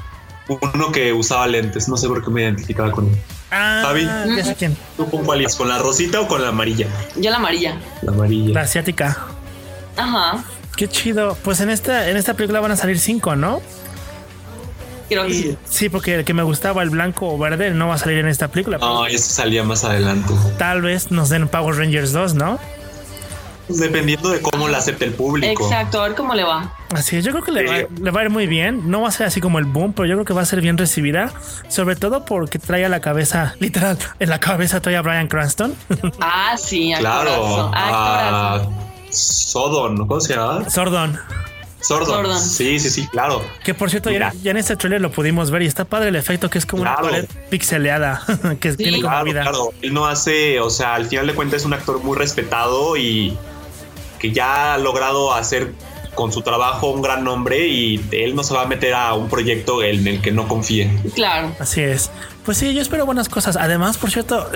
Speaker 6: Uno que usaba lentes. No sé por qué me identificaba con él.
Speaker 5: Ah,
Speaker 6: Fabi.
Speaker 5: ya sé quién.
Speaker 6: ¿Tú con cuál ibas? ¿Con la rosita o con la amarilla?
Speaker 4: yo la amarilla.
Speaker 6: La amarilla.
Speaker 5: La asiática.
Speaker 4: Ajá,
Speaker 5: Qué chido. Pues en esta película van a salir 5, ¿no?
Speaker 4: creo que
Speaker 5: Y,
Speaker 4: sí.
Speaker 5: sí, porque el que me gustaba, el blanco o verde, no va a salir en esta película.
Speaker 6: No, ese salía más adelante.
Speaker 5: Tal vez nos den Power Rangers 2, ¿no?
Speaker 6: Pues dependiendo de cómo la acepte el público.
Speaker 4: Exacto, a ver cómo le va.
Speaker 5: Así es, yo creo que le va a ir muy bien. No va a ser así como el boom, pero yo creo que va a ser bien recibida. Sobre todo porque trae a la cabeza, literal, en la cabeza trae a Bryan Cranston.
Speaker 4: Ah, sí,
Speaker 6: Claro.
Speaker 4: actorazo, actorazo.
Speaker 6: Sodon, ¿cómo se llama?
Speaker 5: Sordon.
Speaker 6: Sordon. Sí, claro.
Speaker 5: Que por cierto,
Speaker 6: Mira.
Speaker 5: ya en este trailer lo pudimos ver y está padre el efecto que es como
Speaker 6: Claro.
Speaker 5: una pared pixeleada que tiene como
Speaker 6: Claro,
Speaker 5: vida.
Speaker 6: claro. Él no hace, o sea, al final de cuentas es un actor muy respetado y que ya ha logrado hacer con su trabajo un gran nombre y él no se va a meter a un proyecto en el que no confíe.
Speaker 4: Claro.
Speaker 5: Así es. Pues sí, yo espero buenas cosas. Además, por cierto,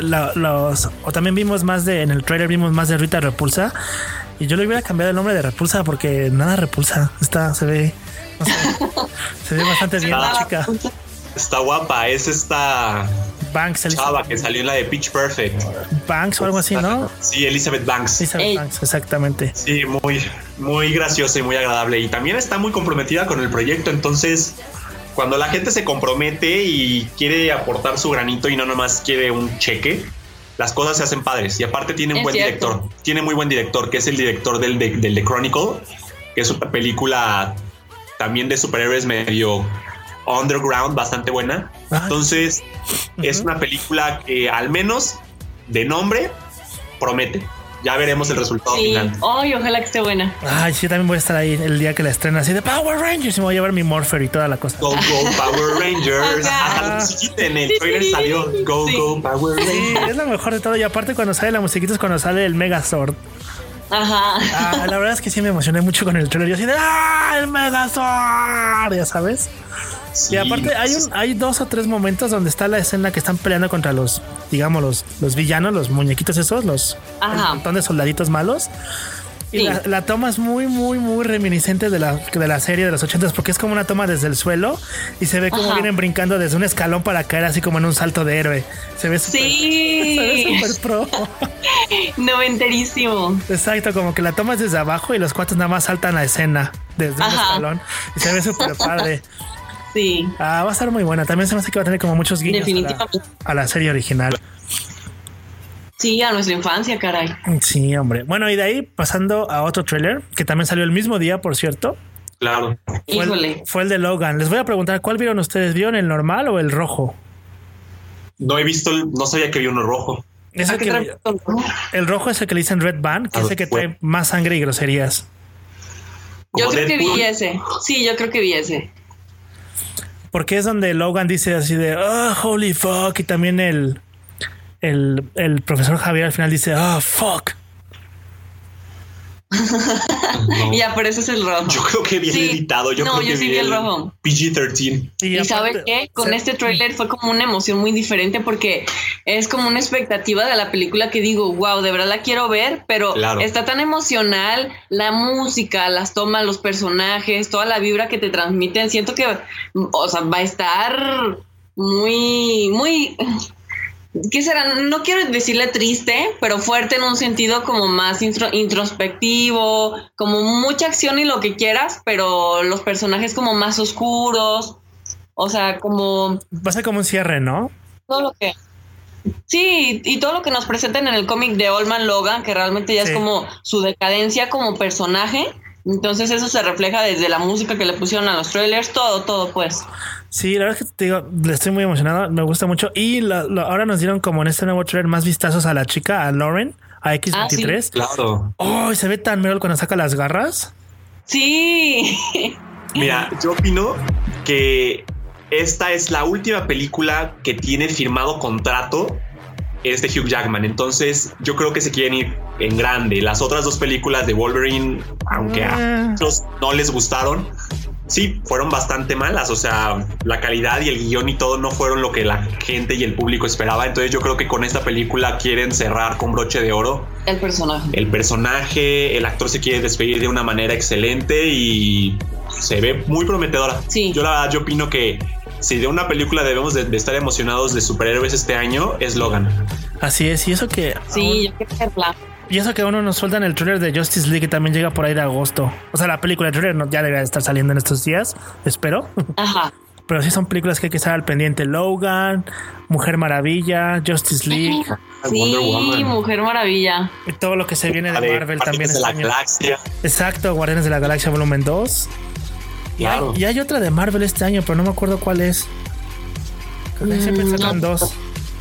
Speaker 5: o también vimos más en el trailer vimos más de Rita Repulsa. Y yo le hubiera cambiado el nombre de Repulsa porque nada repulsa. Se ve, no sé, se ve bastante bien la chica.
Speaker 6: Está guapa, es esta
Speaker 5: Banks,
Speaker 6: chava
Speaker 5: Elizabeth
Speaker 6: que salió en la de Pitch Perfect.
Speaker 5: Banks o algo así, ¿no?
Speaker 6: Sí, Elizabeth Banks.
Speaker 5: Elizabeth
Speaker 4: Ey.
Speaker 5: Banks, exactamente.
Speaker 6: Sí, muy graciosa y muy agradable. Y también está muy comprometida con el proyecto. Entonces, cuando la gente se compromete y quiere aportar su granito y no nomás quiere un cheque, las cosas se hacen padres. Y aparte tiene un
Speaker 4: Es
Speaker 6: buen
Speaker 4: cierto.
Speaker 6: director. Tiene muy buen director, que es el director del The Chronicle, que es una película también de superhéroes medio underground, bastante buena.
Speaker 5: Ay.
Speaker 6: Entonces, es una película que al menos de nombre promete. Ya veremos el resultado
Speaker 4: Sí,
Speaker 6: final.
Speaker 4: ay, ojalá que esté buena.
Speaker 5: Ay, sí, también voy a estar ahí el día que la estrena así de Power Rangers y me voy a llevar mi Morpher y toda la cosa.
Speaker 6: Go, go, Power Rangers.
Speaker 4: Ajá.
Speaker 6: Hasta la musiquita en el trailer salió Go,
Speaker 4: Sí.
Speaker 6: go, Power
Speaker 5: Sí,
Speaker 6: Rangers.
Speaker 5: es lo mejor de todo. Y aparte cuando sale la musiquita es cuando sale el Megazord.
Speaker 4: Ajá.
Speaker 5: Ah, la verdad es que sí me emocioné mucho con el trailer. Yo así de ¡ah! ¡El Megazord! Ya sabes.
Speaker 6: Sí,
Speaker 5: Y aparte hay 2 o 3 momentos donde está la escena que están peleando contra los, digamos, los villanos, los muñequitos esos, el
Speaker 4: Ajá.
Speaker 5: montón de soldaditos malos. Y
Speaker 4: Sí.
Speaker 5: la toma es muy reminiscente de la serie de los 80s porque es como una toma desde el suelo y se ve como
Speaker 4: Ajá.
Speaker 5: vienen brincando desde un escalón para caer así como en un salto de héroe. Se ve súper, se ve
Speaker 4: Sí.
Speaker 5: súper pro.
Speaker 4: Noventerísimo.
Speaker 5: Exacto, como que la tomas desde abajo y los cuates nada más saltan a escena desde un
Speaker 4: Ajá.
Speaker 5: escalón y se ve súper padre.
Speaker 4: Sí.
Speaker 5: Ah, va a estar muy buena. También se me hace que va a tener como muchos guiños
Speaker 4: Definitivamente.
Speaker 5: a la serie original.
Speaker 4: Sí, a nuestra infancia, caray.
Speaker 5: Sí, hombre. Bueno, y de ahí pasando a otro tráiler que también salió el mismo día, por cierto.
Speaker 6: Claro.
Speaker 4: Híjole.
Speaker 5: Fue el de Logan. Les voy a preguntar, ¿cuál vieron ustedes? ¿Vieron el normal o el rojo?
Speaker 6: No he visto, no sabía que había uno rojo.
Speaker 5: Es el,
Speaker 4: ¿Qué
Speaker 5: que,
Speaker 4: trae?
Speaker 5: el rojo es el que le dicen Red Band, que es el que trae más sangre y groserías.
Speaker 4: Yo
Speaker 6: Como
Speaker 4: creo que
Speaker 6: Deadpool.
Speaker 4: vi ese. Sí, yo creo que vi ese.
Speaker 5: Porque es donde Logan dice así de holy fuck. Y también el profesor Javier al final dice fuck.
Speaker 6: No.
Speaker 4: Ya, pero ese es el rojo.
Speaker 6: Yo creo que bien
Speaker 4: Sí.
Speaker 6: editado. Yo
Speaker 4: No,
Speaker 6: creo que
Speaker 4: yo sí vi el rojo.
Speaker 6: PG-13.
Speaker 4: Y
Speaker 5: aparte,
Speaker 4: sabes qué, con
Speaker 5: se-
Speaker 4: este tráiler fue como una emoción muy diferente porque es como una expectativa de la película que digo, wow, de verdad la quiero ver, pero
Speaker 6: Claro.
Speaker 4: está tan emocional, la música, las tomas, los personajes, toda la vibra que te transmiten, siento que, o sea, va a estar muy ¿qué será? No quiero decirle triste, pero fuerte en un sentido como más introspectivo, como mucha acción y lo que quieras, pero los personajes como más oscuros, o sea, como...
Speaker 5: Va a ser como un cierre, ¿no?
Speaker 4: Todo lo que... Sí, y todo lo que nos presentan en el cómic de Old Man Logan, que realmente ya es como su decadencia como personaje. Entonces eso se refleja desde la música que le pusieron a los trailers, todo pues.
Speaker 5: Sí, la verdad es que te digo, le estoy muy emocionado, me gusta mucho. Y ahora nos dieron como en este nuevo trailer más vistazos a la chica, a Lauren, a X-23.
Speaker 6: Sí. Claro.
Speaker 5: Oh, se ve tan Meryl cuando saca las garras.
Speaker 4: Sí.
Speaker 6: Mira, yo opino que esta es la última película que tiene firmado contrato Hugh Jackman. Entonces yo creo que se quieren ir en grande. Las otras dos películas de Wolverine, aunque a otros no les gustaron, sí, fueron bastante malas. O sea, la calidad y el guión y todo no fueron lo que la gente y el público esperaba. Entonces yo creo que con esta película quieren cerrar con broche de oro el personaje. El actor se quiere despedir de una manera excelente y se ve muy prometedora. Sí. Yo la verdad, yo opino que si de una película debemos de estar emocionados de superhéroes este año, es Logan.
Speaker 5: Así es, y eso que...
Speaker 4: Sí, yo quiero verla.
Speaker 5: Y eso que uno nos sueltan el trailer de Justice League, que también llega por ahí de agosto. O sea, la película de trailer ya debe estar saliendo en estos días, espero.
Speaker 4: Ajá.
Speaker 5: Pero sí son películas que hay que estar al pendiente. Logan, Mujer Maravilla, Justice League.
Speaker 4: Sí, Mujer Maravilla.
Speaker 5: Y todo lo que se viene de Marvel también.
Speaker 6: De la Galaxia.
Speaker 5: Exacto, Guardianes de la Galaxia Volumen 2. Claro. Y hay otra de Marvel este año, pero no me acuerdo cuál es. Siempre sacan dos.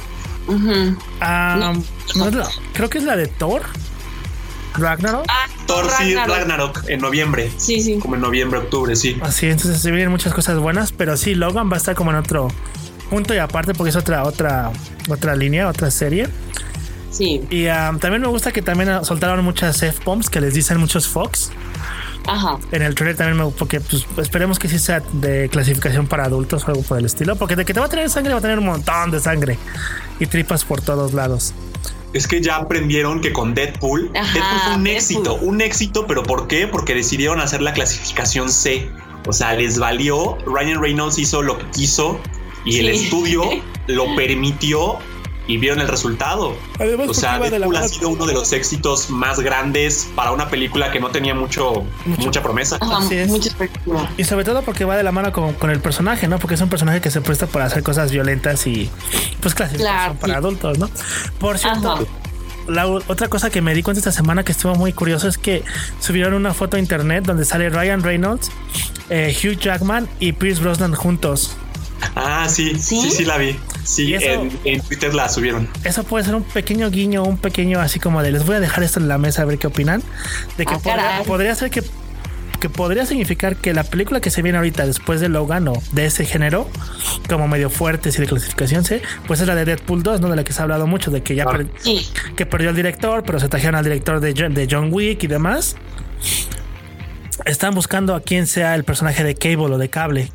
Speaker 5: Creo que es la de Thor. Ragnarok.
Speaker 6: Thor, sí, Ragnarok en noviembre.
Speaker 4: Sí.
Speaker 6: Como en noviembre, octubre, sí.
Speaker 5: Así, entonces se vienen muchas cosas buenas, pero sí, Logan va a estar como en otro punto y aparte porque es otra línea, otra serie.
Speaker 4: Sí.
Speaker 5: Y también me gusta que también soltaron muchas F-bombs que les dicen muchos Fox.
Speaker 4: Ajá.
Speaker 5: En el trailer también porque pues, esperemos que sí sea de clasificación para adultos o algo por el estilo, porque de que te va a tener sangre va a tener un montón de sangre y tripas por todos lados.
Speaker 6: Es que ya aprendieron que con Deadpool fue un éxito, pero ¿por qué? Porque decidieron hacer la clasificación C. O sea, les valió. Ryan Reynolds hizo lo que quiso y el estudio lo permitió y vieron el resultado. Además, o sea, Deadpool ha sido uno de los éxitos más grandes para una película que no tenía mucha promesa.
Speaker 4: Mucha expectativa.
Speaker 5: Y sobre todo porque va de la mano con el personaje, ¿no? Porque es un personaje que se presta para hacer cosas violentas y pues clasificación para adultos, ¿no? Por cierto, la otra cosa que me di cuenta esta semana que estuvo muy curioso es que subieron una foto a internet donde sale Ryan Reynolds, Hugh Jackman y Pierce Brosnan juntos.
Speaker 6: Ah, sí, la vi. Sí, en Twitter la subieron. Eso
Speaker 5: puede ser un pequeño guiño, un pequeño así como de les voy a dejar esto en la mesa a ver qué opinan. De que podría ser que podría significar que la película que se viene ahorita después de Logan o de ese género, como medio fuertes y de clasificación C, pues es la de Deadpool 2, ¿no? De la que se ha hablado mucho, de que ya que perdió al director, pero se trajeron al director de John Wick y demás. Están buscando a quien sea el personaje de Cable o de Cable.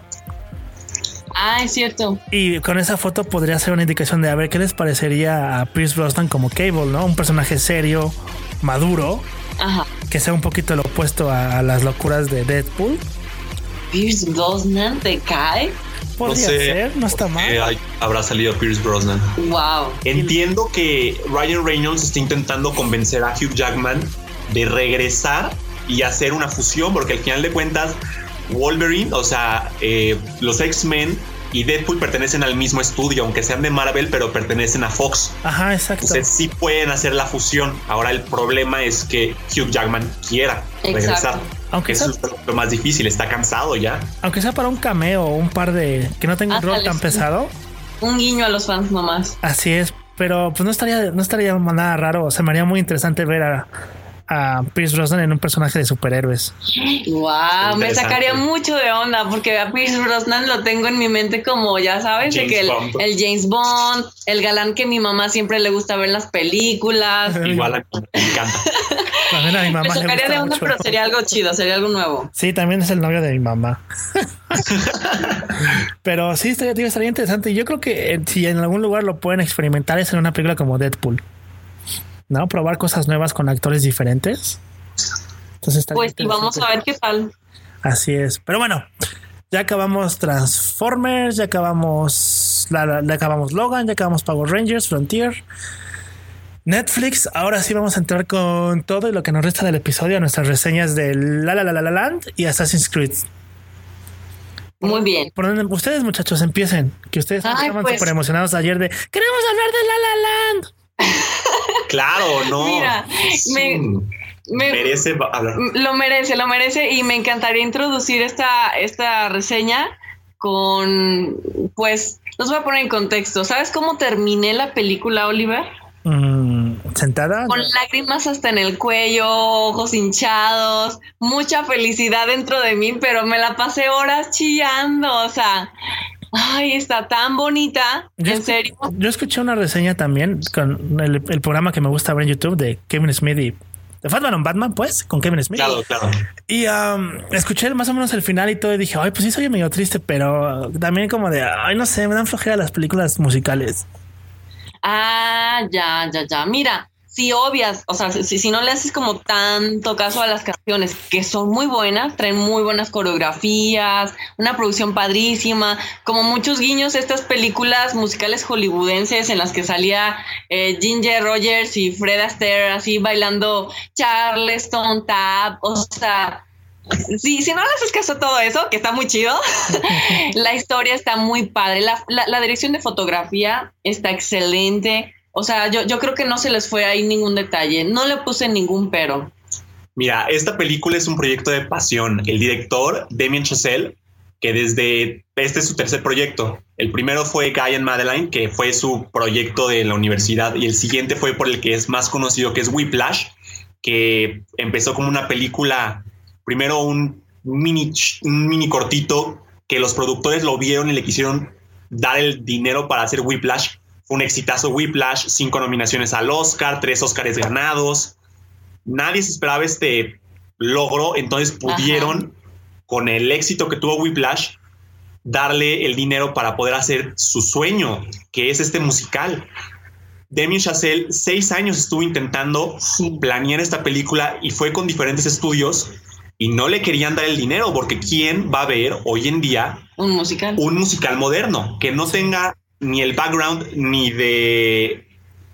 Speaker 4: Es cierto.
Speaker 5: Y con esa foto podría ser una indicación de a ver qué les parecería a Pierce Brosnan como Cable, ¿no? Un personaje serio, maduro, que sea un poquito lo opuesto a las locuras de Deadpool.
Speaker 4: Pierce Brosnan te cae.
Speaker 5: Podría ser, no está mal.
Speaker 6: Habrá salido Pierce Brosnan.
Speaker 4: Wow.
Speaker 6: Entiendo que Ryan Reynolds está intentando convencer a Hugh Jackman de regresar y hacer una fusión, porque al final de cuentas Wolverine, o sea, los X-Men y Deadpool pertenecen al mismo estudio, aunque sean de Marvel, pero pertenecen a Fox.
Speaker 5: Ajá, exacto.
Speaker 6: Entonces sí pueden hacer la fusión. Ahora el problema es que Hugh Jackman quiera regresar. Aunque eso es lo más difícil, está cansado ya.
Speaker 5: Aunque sea para un cameo o un par de que no tenga un rol tan pesado.
Speaker 4: Un guiño a los fans nomás.
Speaker 5: Así es, pero pues no estaría nada raro. O sea, me haría muy interesante ver a Pierce Brosnan en un personaje de superhéroes.
Speaker 4: Wow, me sacaría mucho de onda porque a Pierce Brosnan lo tengo en mi mente como, ya sabes, de que el James Bond, el galán que mi mamá siempre le gusta ver en las películas.
Speaker 6: Igual a mí me encanta.
Speaker 5: También a mi mamá
Speaker 4: me sacaría de onda, pero sería algo chido, sería algo nuevo.
Speaker 5: Sí, también es el novio de mi mamá. Pero sí, estaría interesante. Yo creo que si en algún lugar lo pueden experimentar es en una película como Deadpool, ¿no? Probar cosas nuevas con actores diferentes. Entonces,
Speaker 4: pues y vamos a ver qué tal.
Speaker 5: Así es. Pero bueno, Ya acabamos Transformers, ya acabamos Logan, ya acabamos Power Rangers, Frontier, Netflix. Ahora sí vamos a entrar con todo y lo que nos resta del episodio, nuestras reseñas de La Land y Assassin's Creed.
Speaker 4: Muy bien.
Speaker 5: Por donde ustedes, muchachos, empiecen, que ustedes estaban súper emocionados ayer de queremos hablar de La Land.
Speaker 6: Claro, no.
Speaker 4: Mira,
Speaker 6: merece hablar.
Speaker 4: Lo merece y me encantaría introducir esta reseña con, pues, los voy a poner en contexto. ¿Sabes cómo terminé la película, Oliver?
Speaker 5: ¿Sentada?
Speaker 4: Con lágrimas hasta en el cuello, ojos hinchados, mucha felicidad dentro de mí, pero me la pasé horas chillando, o sea, ay, está tan bonita, en serio.
Speaker 5: Yo escuché una reseña también con el programa que me gusta ver en YouTube de Kevin Smith y de Batman, pues, con Kevin Smith.
Speaker 6: Claro.
Speaker 5: Y escuché más o menos el final y todo y dije, ay, pues sí soy medio triste, pero también como de, ay, no sé, me dan flojera las películas musicales.
Speaker 4: Ah, ya. Mira, si obvias, o sea, si no le haces como tanto caso a las canciones, que son muy buenas, traen muy buenas coreografías, una producción padrísima, como muchos guiños estas películas musicales hollywoodenses en las que salía Ginger Rogers y Fred Astaire así bailando Charleston Tap, o sea, sí, si no le haces caso a todo eso, que está muy chido, la historia está muy padre, la dirección de fotografía está excelente. O sea, yo creo que no se les fue ahí ningún detalle. No le puse ningún pero.
Speaker 6: Mira, esta película es un proyecto de pasión. El director, Damien Chazelle, que este es su tercer proyecto. El primero fue Guy and Madeline, que fue su proyecto de la universidad. Y el siguiente fue por el que es más conocido, que es Whiplash, que empezó como una película, primero un mini cortito, que los productores lo vieron y le quisieron dar el dinero para hacer Whiplash. Fue un exitazo Whiplash, 5 nominaciones al Oscar, 3 Oscars ganados. Nadie se esperaba este logro, entonces pudieron, con el éxito que tuvo Whiplash, darle el dinero para poder hacer su sueño, que es este musical. Damien Chazelle 6 años estuvo intentando planear esta película y fue con diferentes estudios y no le querían dar el dinero porque ¿quién va a ver hoy en día un musical moderno que no tenga ni el background ni de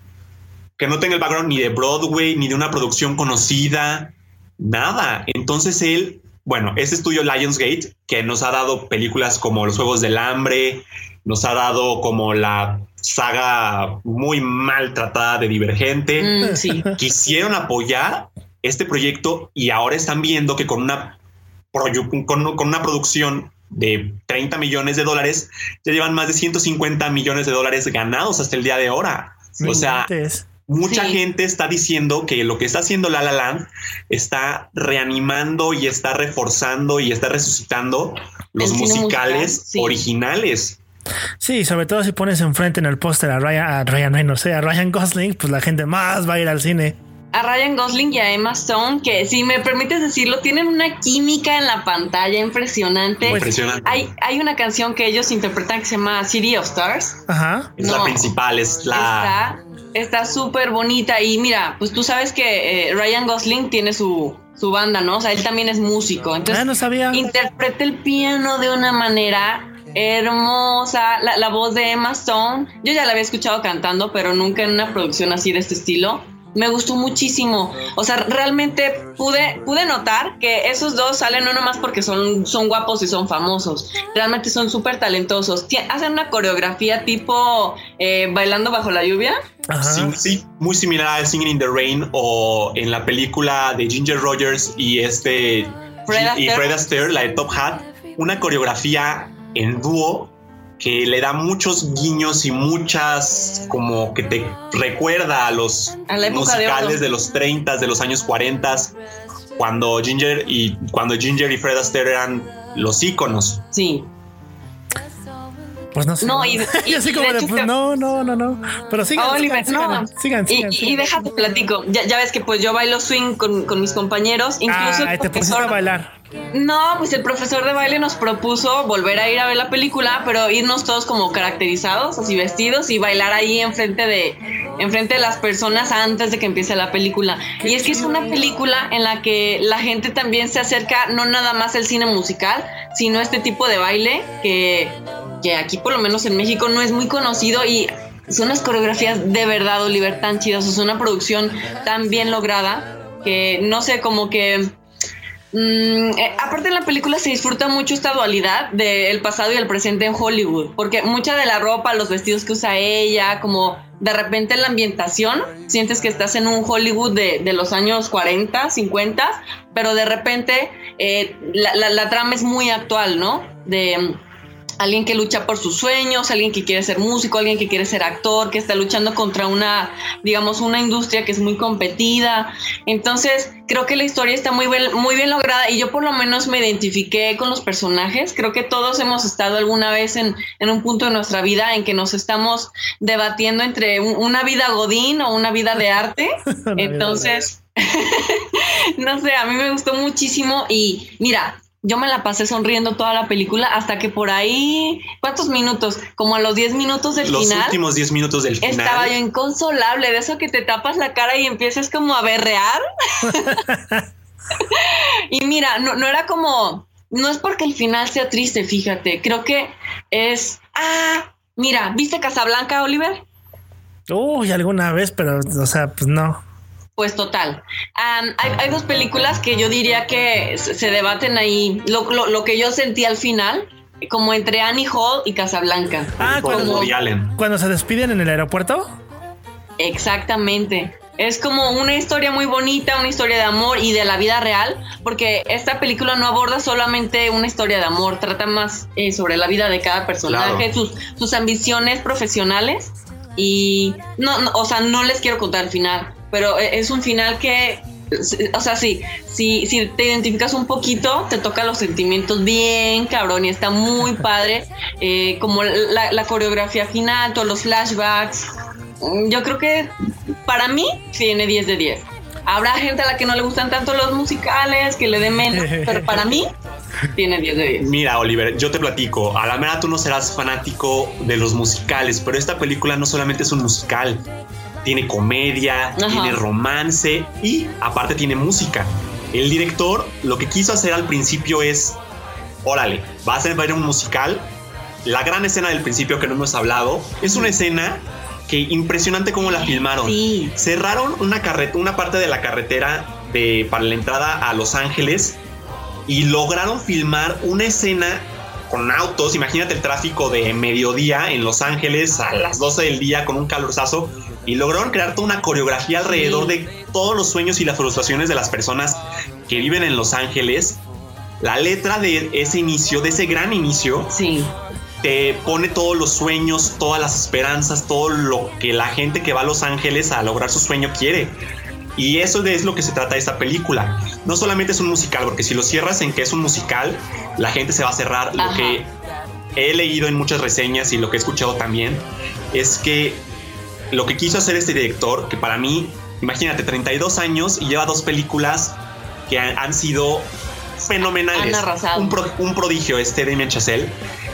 Speaker 6: Broadway, ni de una producción conocida, nada? Entonces ese estudio Lionsgate, que nos ha dado películas como Los Juegos del Hambre, nos ha dado como la saga muy maltratada de Divergente, quisieron apoyar este proyecto y ahora están viendo que con una producción de $30 millones, ya llevan más de $150 millones ganados hasta el día de ahora. O sea, mucha gente está diciendo que lo que está haciendo La La Land está reanimando y está reforzando y está resucitando los musicales originales.
Speaker 5: Sí, sobre todo si pones enfrente en el póster a Ryan Gosling, pues la gente más va a ir al cine.
Speaker 4: A Ryan Gosling y a Emma Stone, que si me permites decirlo, tienen una química en la pantalla impresionante.
Speaker 6: Impresionante.
Speaker 4: Hay una canción que ellos interpretan que se llama City of Stars.
Speaker 5: Ajá.
Speaker 6: Es la principal,
Speaker 4: Está súper bonita. Y mira, pues tú sabes que Ryan Gosling tiene su banda, ¿no? O sea, él también es músico. Entonces,
Speaker 5: no sabía.
Speaker 4: Interpreta el piano de una manera hermosa. La voz de Emma Stone, yo ya la había escuchado cantando, pero nunca en una producción así de este estilo. Me gustó muchísimo. O sea, realmente pude notar que esos dos salen no nomás porque son guapos y son famosos. Realmente son súper talentosos. Hacen una coreografía tipo Bailando Bajo la Lluvia.
Speaker 6: Sí, muy similar a Singing in the Rain o en la película de Ginger Rogers y Fred Astaire, la de Top Hat. Una coreografía en dúo que le da muchos guiños y muchas como que te recuerda a los musicales de los 30, de los años 40, cuando Ginger y Fred Astaire eran los íconos.
Speaker 4: Sí.
Speaker 5: Pues no sé.
Speaker 4: No, y
Speaker 5: así como de, pues, no. Pero sigan.
Speaker 4: Y déjate platico. Ya ves que pues yo bailo swing con mis compañeros. Incluso
Speaker 5: te pusiste a bailar.
Speaker 4: No, pues el profesor de baile nos propuso volver a ir a ver la película, pero irnos todos como caracterizados, así vestidos, y bailar ahí enfrente de las personas antes de que empiece la película. Y es que es una película en la que la gente también se acerca, no nada más al cine musical, sino este tipo de baile que aquí por lo menos en México no es muy conocido, y son unas coreografías de verdad, Oliver, tan chidas. Es una producción tan bien lograda que no sé, como que aparte en la película se disfruta mucho esta dualidad del pasado y el presente en Hollywood, porque mucha de la ropa, los vestidos que usa ella, como de repente la ambientación, sientes que estás en un Hollywood de los años 40, 50, pero de repente la trama es muy actual, ¿no? De alguien que lucha por sus sueños, alguien que quiere ser músico, alguien que quiere ser actor, que está luchando contra una industria que es muy competida. Entonces, creo que la historia está muy bien lograda, y yo por lo menos me identifiqué con los personajes. Creo que todos hemos estado alguna vez en un punto de nuestra vida en que nos estamos debatiendo entre una vida godín o una vida de arte. Entonces, no sé, a mí me gustó muchísimo, y mira, yo me la pasé sonriendo toda la película hasta que por ahí, ¿cuántos minutos? Como a los 10 minutos del final.
Speaker 6: Los últimos 10 minutos del final.
Speaker 4: Estaba yo inconsolable, de eso que te tapas la cara y empiezas como a berrear. Y mira, no era como, no es porque el final sea triste, fíjate, creo que es, mira, ¿viste Casablanca, Oliver?
Speaker 5: Uy, alguna vez, pero, o sea, pues no.
Speaker 4: Pues total. Hay dos películas que yo diría que se debaten ahí. Lo que yo sentí al final, como entre Annie Hall y Casablanca.
Speaker 5: Cuando se despiden en el aeropuerto.
Speaker 4: Exactamente. Es como una historia muy bonita, una historia de amor y de la vida real, porque esta película no aborda solamente una historia de amor, trata más sobre la vida de cada personaje, claro, sus ambiciones profesionales. Y no, o sea, no les quiero contar el final, pero es un final que, o sea, si te identificas un poquito, te toca los sentimientos bien cabrón, y está muy padre, como la coreografía final, todos los flashbacks. Yo creo que para mí tiene 10 de 10. Habrá gente a la que no le gustan tanto los musicales, que le dé menos, pero para mí tiene 10 de 10.
Speaker 6: Mira, Oliver, yo te platico. A la mera tú no serás fanático de los musicales, pero esta película no solamente es un musical. Tiene comedia, ajá, tiene romance y aparte tiene música. El director lo que quiso hacer al principio es, órale, vas a ver un musical. La gran escena del principio que no hemos hablado es una escena que impresionante cómo la filmaron. Sí. Cerraron una parte de la carretera para la entrada a Los Ángeles y lograron filmar una escena con autos. Imagínate el tráfico de mediodía en Los Ángeles a las 12 del día con un calorzazo, y lograron crear toda una coreografía alrededor de todos los sueños y las frustraciones de las personas que viven en Los Ángeles. La letra de ese inicio, de ese gran inicio, sí, te pone todos los sueños, todas las esperanzas, todo lo que la gente que va a Los Ángeles a lograr su sueño quiere. Y eso es lo que se trata de esta película. No solamente es un musical, porque si lo cierras en que es un musical, la gente se va a cerrar. Ajá. Lo que he leído en muchas reseñas y lo que he escuchado también es que lo que quiso hacer este director, que para mí, imagínate, 32 años y lleva 2 películas que han sido fenomenales.
Speaker 4: Han arrasado.
Speaker 6: Un prodigio Damien Chazelle.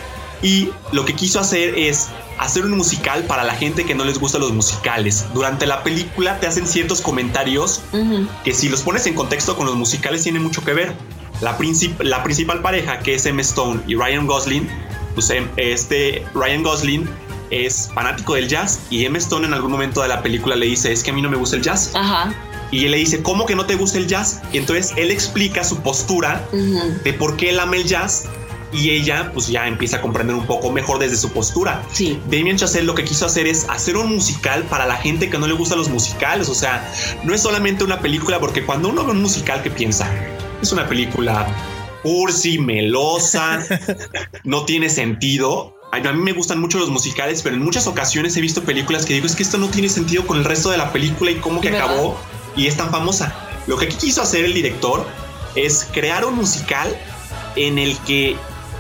Speaker 6: Y lo que quiso hacer es hacer un musical para la gente que no les gustan los musicales. Durante la película te hacen ciertos comentarios, uh-huh, que si los pones en contexto con los musicales tienen mucho que ver. La principal pareja, que es Emma Stone y Ryan Gosling, pues Ryan Gosling es fanático del jazz, y Emma Stone en algún momento de la película le dice, es que a mí no me gusta el jazz. Ajá. Y él le dice, ¿cómo que no te gusta el jazz? Y entonces él explica su postura, uh-huh, de por qué él ama el jazz. Y ella pues ya empieza a comprender un poco mejor desde su postura. Sí. Damien Chazelle lo que quiso hacer es hacer un musical para la gente que no le gustan los musicales. O sea, no es solamente una película, porque cuando uno ve un musical, ¿qué piensa? Es una película cursi, melosa, no tiene sentido. A mí me gustan mucho los musicales, pero en muchas ocasiones he visto películas que digo, es que esto no tiene sentido con el resto de la película y cómo que ¿verdad? Acabó y es tan famosa. Lo que quiso hacer el director es crear un musical en el que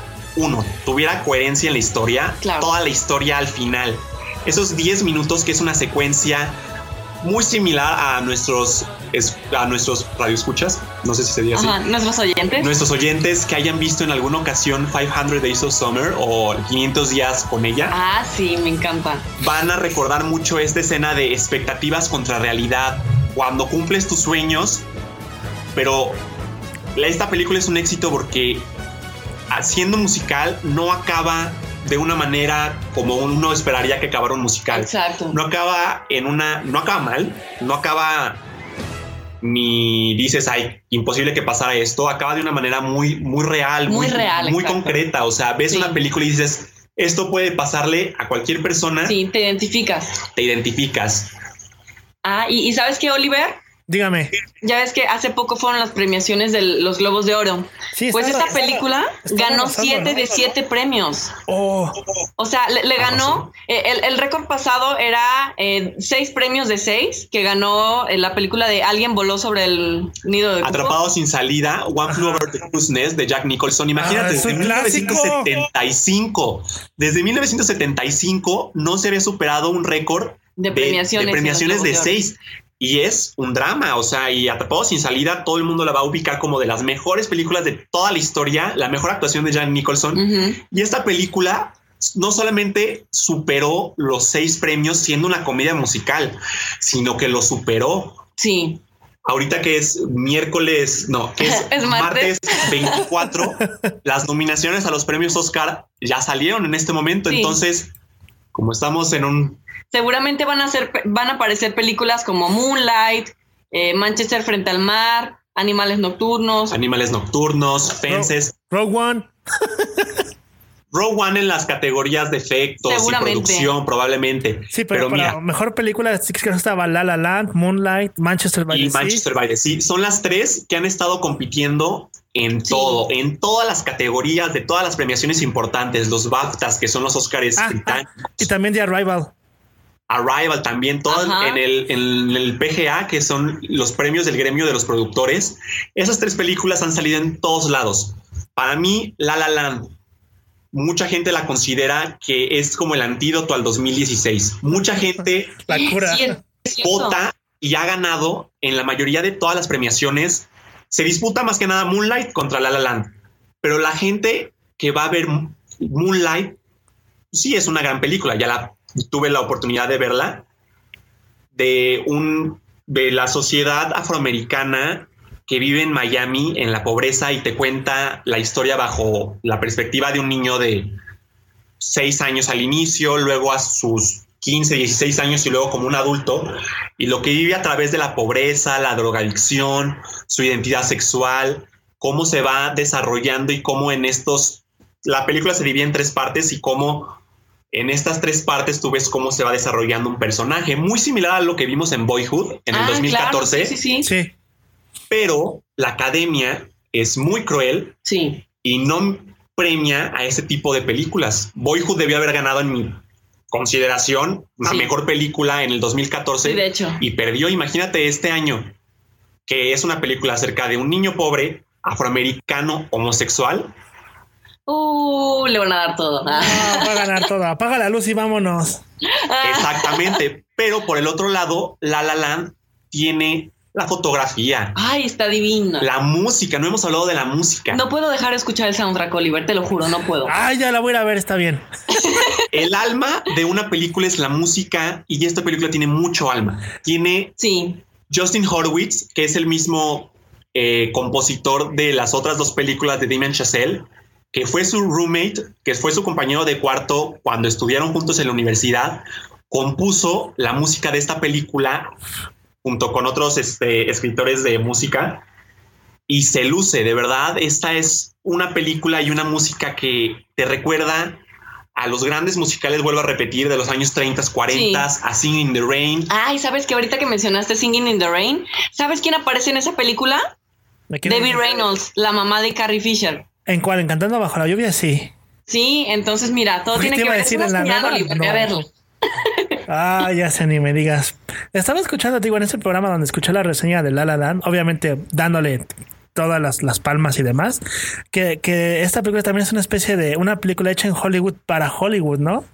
Speaker 6: tuviera coherencia en la historia, claro, toda la historia al final. Esos 10 minutos, que es una secuencia muy similar a nuestros radioescuchas, no sé si se dice así.
Speaker 4: Ajá, nuestros oyentes.
Speaker 6: Nuestros oyentes que hayan visto en alguna ocasión 500 Days of Summer o 500 días con ella.
Speaker 4: Ah, sí, me encanta.
Speaker 6: Van a recordar mucho esta escena de expectativas contra realidad, cuando cumples tus sueños, pero esta película es un éxito porque siendo musical no acaba de una manera como uno esperaría que acabara un musical.
Speaker 4: Exacto.
Speaker 6: No acaba mal, no acaba ni dices, ay, imposible que pasara esto. Acaba de una manera muy real, muy concreta. O sea, ves una película y dices, esto puede pasarle a cualquier persona.
Speaker 4: Sí, te identificas. Ah, y ¿sabes qué, Oliver?
Speaker 5: Dígame.
Speaker 4: Ya ves que hace poco fueron las premiaciones de los Globos de Oro. Sí, pues esta película ganó 7 de 7 premios.
Speaker 5: Oh.
Speaker 4: O sea, le ganó. El récord pasado era 6 premios de 6 que ganó la película de Alguien voló sobre el nido de cuco.
Speaker 6: Atrapado sin salida, One Flew Over the Cuckoo's Nest de Jack Nicholson. Imagínate, desde 1975. Desde 1975 no se había superado un récord de premiaciones de 6. Y es un drama, o sea, y Atrapado sin salida, todo el mundo la va a ubicar como de las mejores películas de toda la historia, la mejor actuación de Jack Nicholson. Uh-huh. Y esta película no solamente superó los 6 premios siendo una comedia musical, sino que lo superó.
Speaker 4: Sí.
Speaker 6: Ahorita que es martes 24, las nominaciones a los premios Oscar ya salieron en este momento. Sí. Entonces, como estamos en un...
Speaker 4: Seguramente van a aparecer películas como Moonlight, Manchester frente al mar, Animales Nocturnos,
Speaker 6: Fences.
Speaker 5: Rogue One.
Speaker 6: Rogue One en las categorías de efectos y producción, probablemente.
Speaker 5: Sí, pero mira, mejor película sí que estaba La La Land, Moonlight, Manchester by the Sea.
Speaker 6: Manchester by the Sea. Son las 3 que han estado compitiendo en todo, en todas las categorías de todas las premiaciones importantes, los BAFTAs, que son los Oscars británicos.
Speaker 5: Y también The Arrival
Speaker 6: también, todo en el PGA, que son los premios del gremio de los productores. Esas 3 películas han salido en todos lados. Para mí, La La Land, mucha gente la considera que es como el antídoto al 2016. Mucha gente
Speaker 5: la cura
Speaker 6: vota y ha ganado en la mayoría de todas las premiaciones. Se disputa más que nada Moonlight contra La La Land, pero la gente que va a ver Moonlight sí es una gran película. Ya tuve la oportunidad de verla, de la sociedad afroamericana que vive en Miami en la pobreza, y te cuenta la historia bajo la perspectiva de un niño de 6 años al inicio, luego a sus 15, 16 años y luego como un adulto, y lo que vive a través de la pobreza, la drogadicción, su identidad sexual, cómo se va desarrollando y cómo la película se divide en 3 partes y cómo en estas 3 partes tú ves cómo se va desarrollando un personaje muy similar a lo que vimos en Boyhood en el 2014.
Speaker 4: Claro. Sí.
Speaker 6: Pero la academia es muy cruel y no premia a ese tipo de películas. Boyhood debió haber ganado, en mi consideración, la mejor película en el 2014.
Speaker 4: Sí, de hecho.
Speaker 6: Y perdió. Imagínate este año, que es una película acerca de un niño pobre, afroamericano, homosexual.
Speaker 4: Le van a dar todo.
Speaker 5: Va a ganar todo. Apaga la luz y vámonos.
Speaker 6: Exactamente. Pero por el otro lado, La La Land tiene la fotografía.
Speaker 4: Ay, está divina.
Speaker 6: La música. No hemos hablado de la música.
Speaker 4: No puedo dejar de escuchar el soundtrack, Oliver. Te lo juro, no puedo.
Speaker 5: Ay, ya la voy a ir a ver. Está bien.
Speaker 6: El alma de una película es la música, y esta película tiene mucho alma. Tiene Justin Hurwitz, que es el mismo compositor de las otras 2 películas de Damien Chazelle, que fue su roommate, que fue su compañero de cuarto cuando estudiaron juntos en la universidad. Compuso la música de esta película junto con otros escritores de música, y se luce, de verdad. Esta es una película y una música que te recuerda a los grandes musicales, vuelvo a repetir, de los años 30, 40, a Singing in the Rain.
Speaker 4: Ay, ¿sabes que ahorita que mencionaste Singing in the Rain, ¿sabes quién aparece en esa película? Debbie Reynolds, la mamá de Carrie Fisher.
Speaker 5: ¿En cuál? ¿En Cantando bajo la lluvia? Sí.
Speaker 4: Sí, entonces mira, todo tiene que ver.
Speaker 5: Es una señal, Oliver, a verlo. Ya sé, ni me digas. Estaba escuchando, digo, en ese programa donde escuché la reseña de La La Land, obviamente dándole todas las palmas y demás, que esta película también es una especie de una película hecha en Hollywood para Hollywood, ¿no?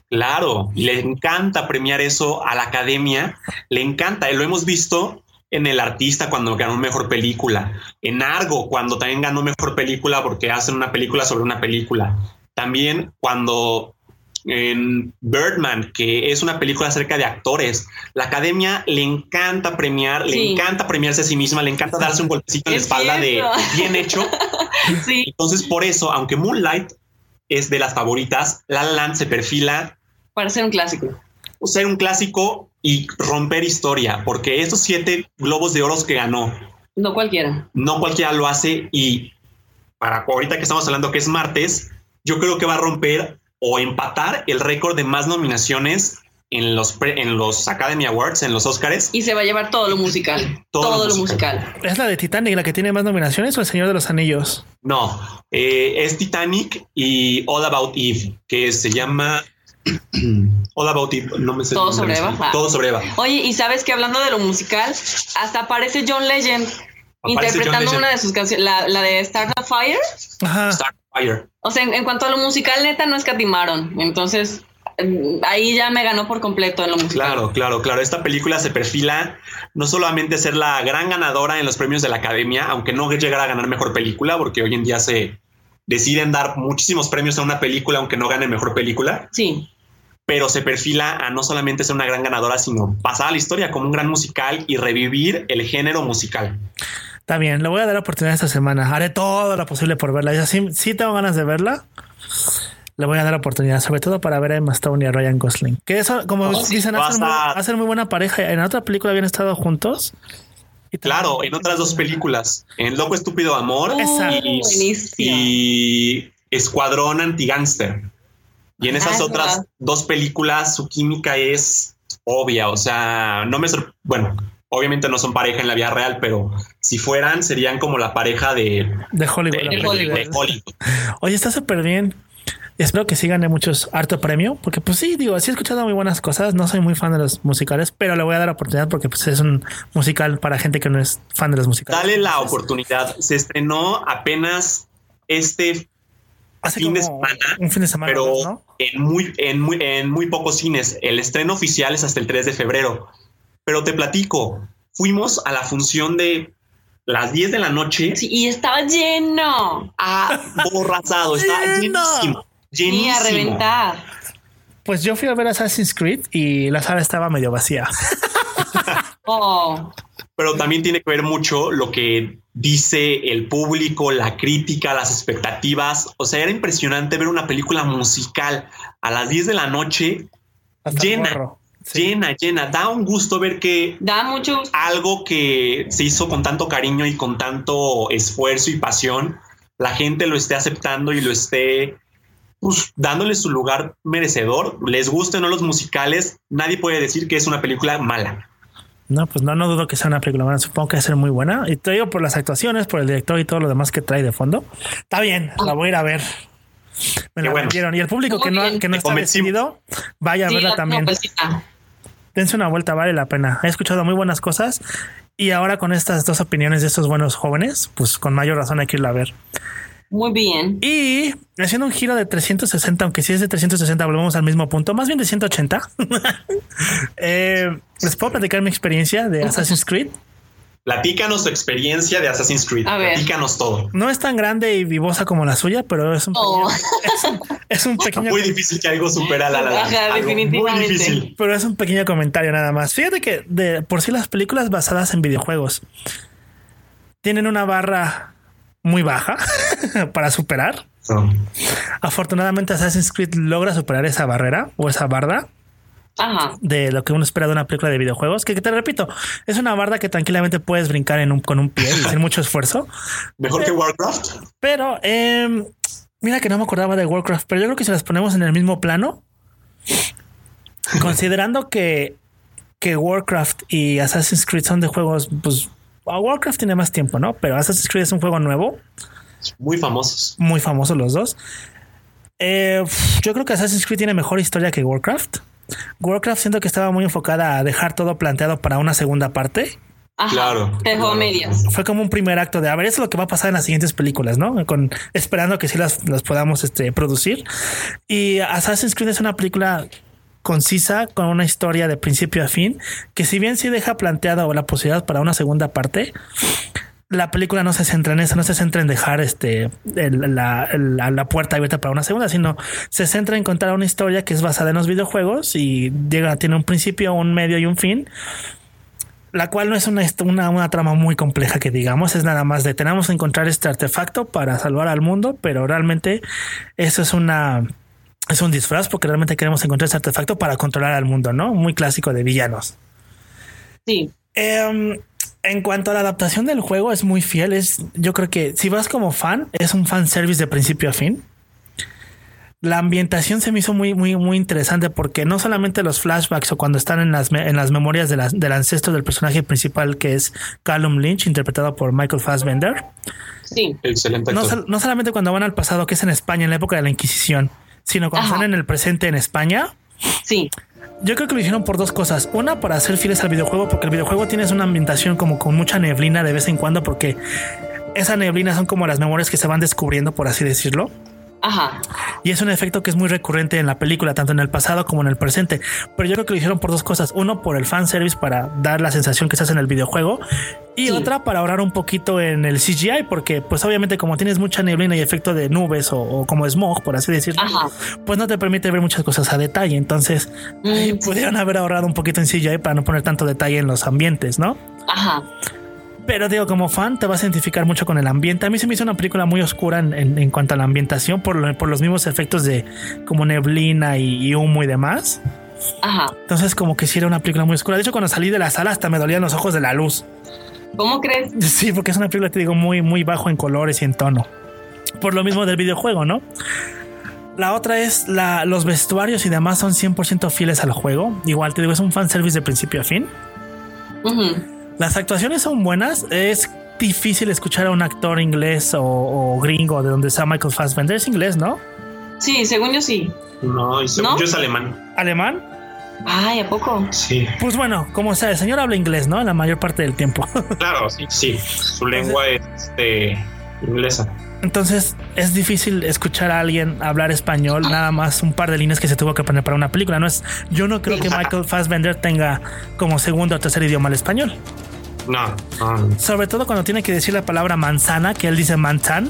Speaker 6: Claro, le encanta premiar eso a la academia, le encanta, y lo hemos visto en El Artista cuando ganó mejor película, en Argo cuando también ganó mejor película porque hacen una película sobre una película, también cuando en Birdman, que es una película acerca de actores, la academia le encanta premiar, le encanta premiarse a sí misma, le encanta darse un golpecito en la espalda de bien hecho.
Speaker 4: Sí.
Speaker 6: Entonces por eso, aunque Moonlight es de las favoritas, La La Land se perfila
Speaker 4: para ser un clásico.
Speaker 6: Ser un clásico y romper historia, porque estos 7 Globos de Oro que ganó,
Speaker 4: no cualquiera
Speaker 6: lo hace, y para ahorita que estamos hablando que es martes, yo creo que va a romper o empatar el récord de más nominaciones en los Academy Awards, en los Oscars.
Speaker 4: Y se va a llevar todo lo musical. Todo lo musical.
Speaker 5: ¿Es la de Titanic la que tiene más nominaciones o El Señor de los Anillos?
Speaker 6: No, es Titanic y All About Eve, que se llama All About Eve. No me sé.
Speaker 4: Todo sobre Eva.
Speaker 6: Todo sobre Eva.
Speaker 4: Oye, y sabes que hablando de lo musical, hasta aparece John Legend interpretando una de sus canciones, la de Start a Fire.
Speaker 5: Ajá.
Speaker 6: Start a Fire.
Speaker 4: O sea, en cuanto a lo musical, neta, no escatimaron. Entonces, ahí ya me ganó por completo en lo musical.
Speaker 6: Claro. Esta película se perfila no solamente ser la gran ganadora en los premios de la Academia, aunque no llegara a ganar mejor película, porque hoy en día se deciden dar muchísimos premios a una película, aunque no gane mejor película.
Speaker 4: Sí.
Speaker 6: Pero se perfila a no solamente ser una gran ganadora, sino pasar a la historia como un gran musical y revivir el género musical.
Speaker 5: Está bien, le voy a dar la oportunidad esta semana. Haré todo lo posible por verla. Ya sí tengo ganas de verla. Le voy a dar la oportunidad, sobre todo para ver a Emma Stone y a Ryan Gosling. Que eso, como dicen, hacen muy buena pareja. En otra película habían estado juntos.
Speaker 6: Claro, en otras 2 películas. En Loco Estúpido Amor y Escuadrón Antigangster. Y en esas otras 2 películas su química es obvia. O sea, no me bueno, obviamente no son pareja en la vida real, pero si fueran, serían como la pareja de
Speaker 5: Hollywood.
Speaker 6: De Hollywood.
Speaker 5: Oye, está súper bien. Espero que sí gane muchos harto premio, porque pues sí, digo, sí he escuchado muy buenas cosas. No soy muy fan de los musicales, pero le voy a dar la oportunidad porque pues es un musical para gente que no es fan de los musicales.
Speaker 6: Dale la oportunidad. Se estrenó apenas
Speaker 5: hace
Speaker 6: fin de
Speaker 5: semana,
Speaker 6: pero
Speaker 5: ¿no?
Speaker 6: en muy pocos cines. El estreno oficial es hasta el 3 de febrero. Pero te platico, fuimos a la función de las 10 de la noche.
Speaker 4: Sí, y estaba lleno.
Speaker 6: Borrazado, estaba llenísimo.
Speaker 4: Y a reventar.
Speaker 5: Pues yo fui a ver Assassin's Creed y la sala estaba medio vacía.
Speaker 6: Pero también tiene que ver mucho lo que dice el público, la crítica, las expectativas. O sea, era impresionante ver una película musical a las 10 de la noche. Hasta llena. Sí. Llena. Da un gusto ver que
Speaker 4: da mucho gusto.
Speaker 6: Algo que se hizo con tanto cariño y con tanto esfuerzo y pasión, la gente lo esté aceptando y lo esté dándole su lugar merecedor. Les gusten o no los musicales, nadie puede decir que es una película mala.
Speaker 5: No, pues no dudo que sea una película buena. Supongo que va a ser muy buena. Y te digo por las actuaciones, por el director y todo lo demás que trae de fondo. Está bien, la voy a ir a ver. Me la vendieron. Y el público que no está decidido, vaya a verla también. Dense una vuelta, vale la pena. He escuchado muy buenas cosas y ahora con estas 2 opiniones de estos buenos jóvenes, pues con mayor razón hay que irla a ver.
Speaker 4: Muy bien.
Speaker 5: Y haciendo un giro de 360, aunque si es de 360 volvemos al mismo punto, más bien de 180. Les puedo platicar mi experiencia de Assassin's Creed.
Speaker 6: Platícanos tu experiencia de Assassin's Creed. Platícanos todo.
Speaker 5: No es tan grande y vivosa como la suya, pero es un pequeño, es un pequeño.
Speaker 6: Muy difícil que algo supera la
Speaker 4: definitivamente.
Speaker 6: Muy difícil.
Speaker 5: Pero es un pequeño comentario nada más. Fíjate que de por sí las películas basadas en videojuegos tienen una barra muy baja para superar. Afortunadamente Assassin's Creed logra superar esa barrera o esa barda. De lo que uno espera de una película de videojuegos, que te repito, es una barda que tranquilamente puedes brincar con un pie y sin mucho esfuerzo.
Speaker 6: Mejor que Warcraft.
Speaker 5: Pero mira que no me acordaba de Warcraft, pero yo creo que si las ponemos en el mismo plano, considerando que Warcraft y Assassin's Creed son de juegos, pues Warcraft tiene más tiempo, ¿no? Pero Assassin's Creed es un juego nuevo.
Speaker 6: Muy famosos.
Speaker 5: Muy famosos los dos. Yo creo que Assassin's Creed tiene mejor historia que Warcraft. Warcraft siento que estaba muy enfocada a dejar todo planteado para una segunda parte
Speaker 4: Ajá,
Speaker 6: Claro,
Speaker 4: te dejó
Speaker 6: claro.
Speaker 4: medias.
Speaker 5: Fue como un primer acto de a ver, eso es lo que va a pasar en las siguientes películas, ¿no? Esperando que sí las podamos producir. Y Assassin's Creed es una película concisa, con una historia de principio a fin, que si bien sí deja planteada la posibilidad para una segunda parte, la película no se centra en eso, no se centra en dejar la puerta abierta para una segunda, sino se centra en contar una historia que es basada en los videojuegos y tiene un principio, un medio y un fin, la cual no es una trama muy compleja que digamos, es nada más de tenemos que encontrar este artefacto para salvar al mundo, pero realmente eso es un disfraz porque realmente queremos encontrar ese artefacto para controlar al mundo, ¿no? Muy clásico de villanos.
Speaker 4: Sí.
Speaker 5: En cuanto a la adaptación del juego, es muy fiel. Yo creo que si vas como fan, es un fan service de principio a fin. La ambientación se me hizo muy, muy, muy interesante porque no solamente los flashbacks o cuando están en las memorias del ancestro del personaje principal, que es Callum Lynch, interpretado por Michael Fassbender.
Speaker 4: Sí.
Speaker 6: Excelente actor.
Speaker 5: No solamente cuando van al pasado, que es en España, en la época de la Inquisición, sino cuando están en el presente en España.
Speaker 4: Sí.
Speaker 5: Yo creo que lo hicieron por dos cosas. Una, para ser fieles al videojuego, porque el videojuego tiene una ambientación como con mucha neblina de vez en cuando, porque esa neblina son como las memorias que se van descubriendo, por así decirlo.
Speaker 4: Ajá.
Speaker 5: Y es un efecto que es muy recurrente en la película, tanto en el pasado como en el presente. Pero yo creo que lo hicieron por dos cosas. Uno, por el fanservice para dar la sensación que estás en el videojuego. Y otra, para ahorrar un poquito en el CGI, porque pues obviamente como tienes mucha neblina y efecto de nubes o como smog, por así decirlo, pues no te permite ver muchas cosas a detalle. Entonces pudieron haber ahorrado un poquito en CGI para no poner tanto detalle en los ambientes, ¿no?
Speaker 4: Ajá.
Speaker 5: Pero digo, como fan te vas a identificar mucho con el ambiente. A mí se me hizo una película muy oscura en cuanto a la ambientación por los mismos efectos de como neblina y humo y demás.
Speaker 4: Ajá.
Speaker 5: Entonces como que sí era una película muy oscura. De hecho, cuando salí de la sala hasta me dolían los ojos de la luz.
Speaker 4: ¿Cómo crees?
Speaker 5: Sí, porque es una película, te digo, muy, muy bajo en colores y en tono. Por lo mismo del videojuego, ¿no? La otra es los vestuarios y demás son 100% fieles al juego. Igual te digo, es un fanservice de principio a fin. Las actuaciones son buenas. Es difícil escuchar a un actor inglés o gringo de donde sea Michael Fassbender. Es inglés, ¿no?
Speaker 4: Sí, según yo sí.
Speaker 6: No, y según
Speaker 4: ¿No?
Speaker 6: yo es alemán.
Speaker 5: ¿Alemán?
Speaker 4: Ay, ¿a poco?
Speaker 6: Sí.
Speaker 5: Pues bueno, como sea, el señor habla inglés, ¿no? La mayor parte del tiempo.
Speaker 6: Claro, sí. Su lengua es inglesa.
Speaker 5: Entonces es difícil escuchar a alguien hablar español, nada más un par de líneas que se tuvo que poner para una película. Yo no creo que Michael Fassbender tenga como segundo o tercer idioma el español.
Speaker 6: No.
Speaker 5: Sobre todo cuando tiene que decir la palabra manzana, que él dice manzan.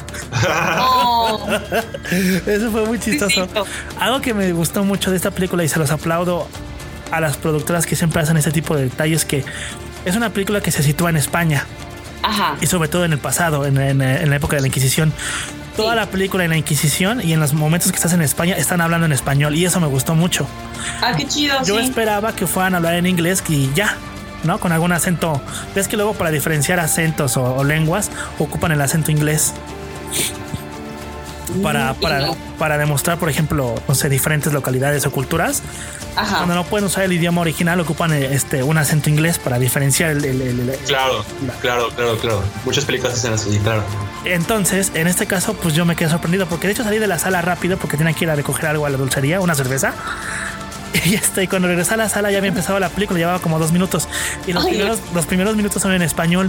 Speaker 4: Oh.
Speaker 5: Eso fue muy chistoso. Algo que me gustó mucho de esta película, y se los aplaudo a las productoras que siempre hacen este tipo de detalles, que es una película que se sitúa en España.
Speaker 4: Ajá.
Speaker 5: Y sobre todo en el pasado, en la época de la Inquisición. Toda la película en la Inquisición y en los momentos que estás en España están hablando en español, y eso me gustó mucho.
Speaker 4: Ah, qué chido.
Speaker 5: Yo esperaba que fueran a hablar en inglés y ya, ¿no? Con algún acento. Ves que luego para diferenciar acentos o lenguas ocupan el acento inglés. Para demostrar, por ejemplo, no sé, diferentes localidades o culturas.
Speaker 4: Ajá.
Speaker 5: Cuando no pueden usar el idioma original, ocupan un acento inglés para diferenciar
Speaker 6: Claro. Muchas películas hacen así, claro.
Speaker 5: Entonces, en este caso, pues yo me quedé sorprendido porque de hecho salí de la sala rápido porque tenía que ir a recoger algo a la dulcería, una cerveza. Y cuando regresé a la sala ya había empezado la película, llevaba como 2 minutos. Y los primeros minutos son en español.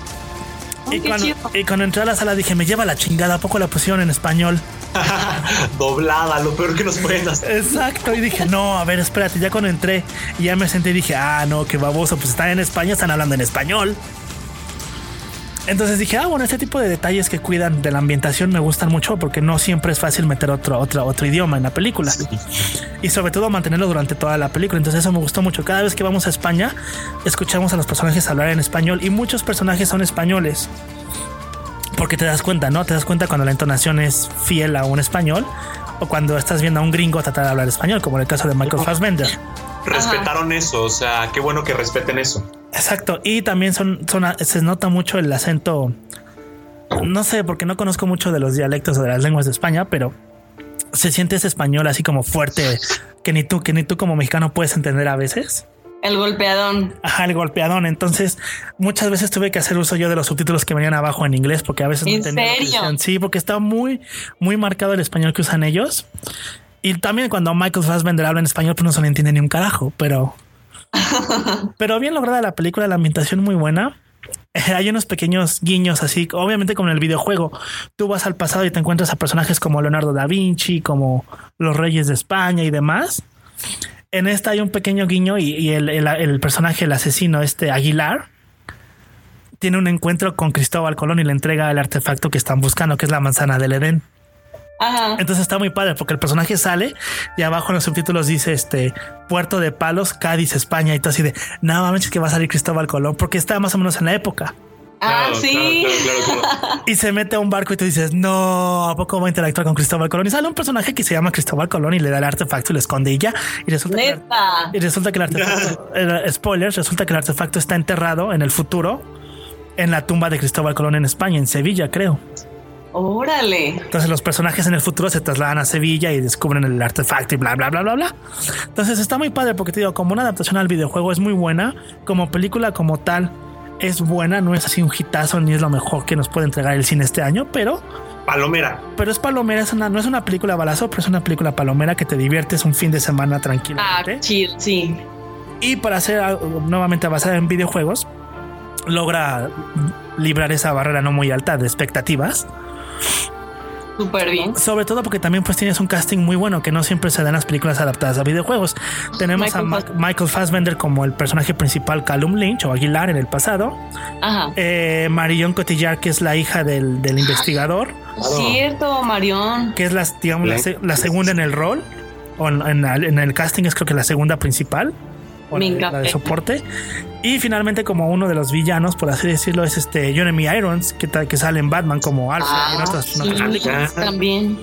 Speaker 5: Y cuando entré a la sala dije, me lleva la chingada, ¿a poco la pusieron en español?
Speaker 6: Doblada, lo peor que nos pueden hacer.
Speaker 5: Exacto. Y dije, no, a ver, espérate. Ya cuando entré y ya me senté y dije, no, qué baboso, pues están en España, están hablando en español. Entonces dije, bueno, este tipo de detalles que cuidan de la ambientación me gustan mucho porque no siempre es fácil meter otro idioma en la película. Sí. Y sobre todo mantenerlo durante toda la película. Entonces eso me gustó mucho. Cada vez que vamos a España, escuchamos a los personajes hablar en español y muchos personajes son españoles. Porque te das cuenta, ¿no? Te das cuenta cuando la entonación es fiel a un español o cuando estás viendo a un gringo tratar de hablar español, como en el caso de Michael Fassbender.
Speaker 6: Respetaron eso, o sea, qué bueno que respeten eso.
Speaker 5: Exacto. Y también se nota mucho el acento. No sé, porque no conozco mucho de los dialectos o de las lenguas de España, pero se siente ese español así como fuerte que ni tú como mexicano puedes entender a veces.
Speaker 4: El golpeadón.
Speaker 5: Ajá, el golpeadón. Entonces, muchas veces tuve que hacer uso yo de los subtítulos que venían abajo en inglés porque a veces no entendía. ¿En serio? Sí, porque está muy, muy marcado el español que usan ellos. Y también cuando Michael Fassbender habla en español, pues no se le entiende ni un carajo, pero Pero bien lograda la película, la ambientación muy buena. Hay unos pequeños guiños así, obviamente como en el videojuego. Tú vas al pasado y te encuentras a personajes como Leonardo da Vinci, como los reyes de España y demás. En esta hay un pequeño guiño y el personaje, el asesino, Aguilar, tiene un encuentro con Cristóbal Colón y le entrega el artefacto que están buscando, que es la manzana del Edén.
Speaker 4: Ajá.
Speaker 5: Entonces está muy padre porque el personaje sale y abajo en los subtítulos dice Puerto de Palos, Cádiz, España, y todo así de no mames que va a salir Cristóbal Colón porque está más o menos en la época.
Speaker 4: Claro, sí.
Speaker 6: Claro.
Speaker 5: Y se mete a un barco y tú dices, no, ¿a poco va a interactuar con Cristóbal Colón? Y sale un personaje que se llama Cristóbal Colón y le da el artefacto y lo esconde y ya. Y resulta que el artefacto, spoilers, resulta que el artefacto está enterrado en el futuro en la tumba de Cristóbal Colón en España, en Sevilla, creo.
Speaker 4: Órale.
Speaker 5: Entonces los personajes en el futuro se trasladan a Sevilla y descubren el artefacto y bla, bla, bla, bla, bla. Entonces está muy padre porque te digo, como una adaptación al videojuego es muy buena, como película como tal es buena, no es así un hitazo ni es lo mejor que nos puede entregar el cine este año, pero
Speaker 6: palomera.
Speaker 5: Pero es palomera, no es una película balazo, pero es una película palomera que te diviertes un fin de semana tranquilamente.
Speaker 4: Ah, chill, sí.
Speaker 5: Y para ser nuevamente basada en videojuegos, logra librar esa barrera no muy alta de expectativas.
Speaker 4: Súper bien.
Speaker 5: Sobre todo porque también pues tienes un casting muy bueno que no siempre se dan las películas adaptadas a videojuegos. Tenemos a Michael Fassbender como el personaje principal, Callum Lynch o Aguilar en el pasado.
Speaker 4: Ajá.
Speaker 5: Marion Cotillard, que es la hija del investigador.
Speaker 4: Cierto, Marion.
Speaker 5: Que es la segunda en el rol. O en el casting es creo que la segunda principal. O la de soporte. Y finalmente como uno de los villanos, por así decirlo, es Jeremy Irons, que sale en Batman como Alfred y en otras películas.
Speaker 4: También.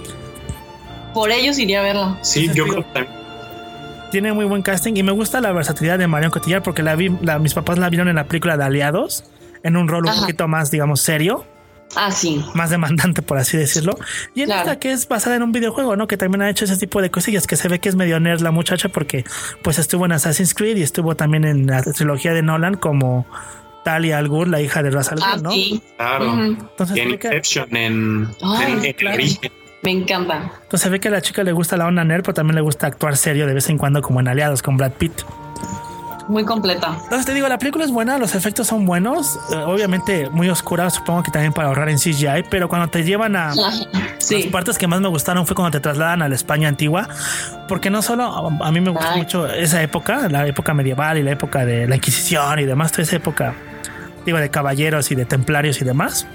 Speaker 4: Por ellos iría a verla.
Speaker 6: Sí, entonces, yo creo que también.
Speaker 5: Tiene muy buen casting y me gusta la versatilidad de Marion Cotillard porque mis papás la vieron en la película de Aliados, en un rol un poquito más, digamos, serio.
Speaker 4: Ah, sí.
Speaker 5: Más demandante, por así decirlo. Y en esta que es basada en un videojuego, ¿no? Que también ha hecho ese tipo de cosillas, que se ve que es medio nerd la muchacha porque pues estuvo en Assassin's Creed y estuvo también en la trilogía de Nolan como Talia al Ghul, la hija de Ra's al Ghul, ¿no?
Speaker 4: Sí.
Speaker 6: Claro. Entonces, en Inception, en Origen.
Speaker 4: Me encanta.
Speaker 5: Entonces se ve que a la chica le gusta la onda nerd, pero también le gusta actuar serio de vez en cuando como en Aliados con Brad Pitt.
Speaker 4: Muy completa.
Speaker 5: Entonces te digo, la película es buena, los efectos son buenos, obviamente muy oscura, supongo que también para ahorrar en CGI, pero cuando te llevan a las partes que más me gustaron fue cuando te trasladan a la España antigua, porque no solo a mí me gusta mucho esa época, la época medieval y la época de la Inquisición y demás, toda esa época, digo, de caballeros y de templarios y demás.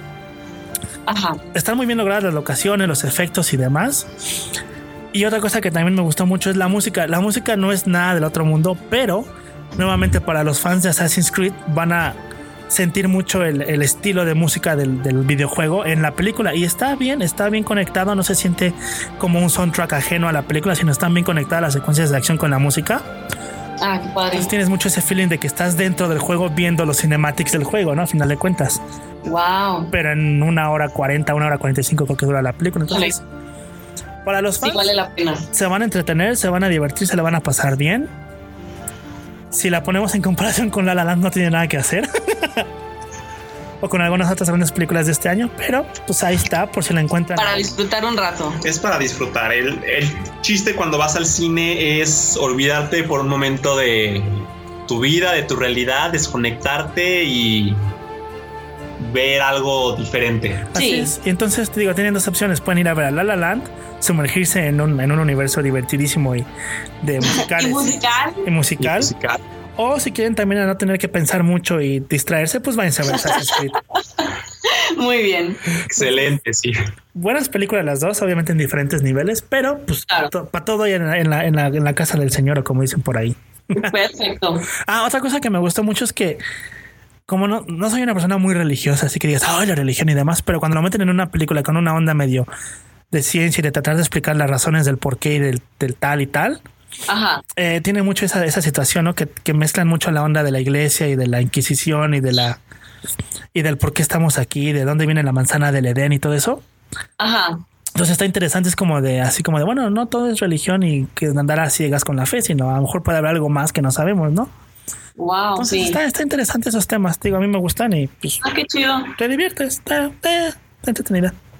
Speaker 4: Ajá.
Speaker 5: Están muy bien logradas las locaciones, los efectos y demás. Y otra cosa que también me gustó mucho es la música. La música no es nada del otro mundo, pero nuevamente para los fans de Assassin's Creed van a sentir mucho el estilo de música del videojuego en la película y está bien conectado, no se siente como un soundtrack ajeno a la película, sino están bien conectadas las secuencias de acción con la música.
Speaker 4: Ah, qué padre.
Speaker 5: Entonces tienes mucho ese feeling de que estás dentro del juego viendo los cinematics del juego, ¿no? A final de cuentas.
Speaker 4: Wow.
Speaker 5: Pero en 1 hora 40, 1 hora 45 creo que dura la película. Entonces, para los fans,
Speaker 4: vale la pena.
Speaker 5: Se van a entretener, se van a divertir, se la van a pasar bien. Si la ponemos en comparación con La La Land no tiene nada que hacer. O con algunas otras grandes películas de este año, pero pues ahí está, por si la encuentran.
Speaker 4: Para disfrutar un rato.
Speaker 6: Es para disfrutar. El chiste cuando vas al cine es olvidarte por un momento de tu vida, de tu realidad, desconectarte y ver algo diferente.
Speaker 5: Así es. Y entonces te digo, tienen dos opciones. Pueden ir a ver a La La Land, sumergirse en un universo divertidísimo y de musicales. ¿Y musical? O si quieren también a no tener que pensar mucho y distraerse, pues váyanse a ver Assassin's Creed.
Speaker 4: Muy bien.
Speaker 6: Excelente, sí.
Speaker 5: Buenas películas las dos, obviamente en diferentes niveles, pero pues para todo y en la casa del señor, o como dicen por ahí.
Speaker 4: Perfecto.
Speaker 5: Otra cosa que me gustó mucho es que como no soy una persona muy religiosa, así que digas, la religión y demás, pero cuando lo meten en una película con una onda medio de ciencia y de tratar de explicar las razones del por qué y del tal y tal,
Speaker 4: ajá,
Speaker 5: tiene mucho esa situación, ¿no? Que mezclan mucho la onda de la iglesia y de la Inquisición y del por qué estamos aquí, de dónde viene la manzana del Edén y todo eso. Ajá. Entonces está interesante, es como de bueno, no todo es religión y que andar a ciegas con la fe, sino a lo mejor puede haber algo más que no sabemos, ¿no?
Speaker 4: Wow,
Speaker 5: entonces sí. Está interesante esos temas, digo, a mí me gustan y pues,
Speaker 4: qué chido.
Speaker 5: Te diviertes, está entretenida.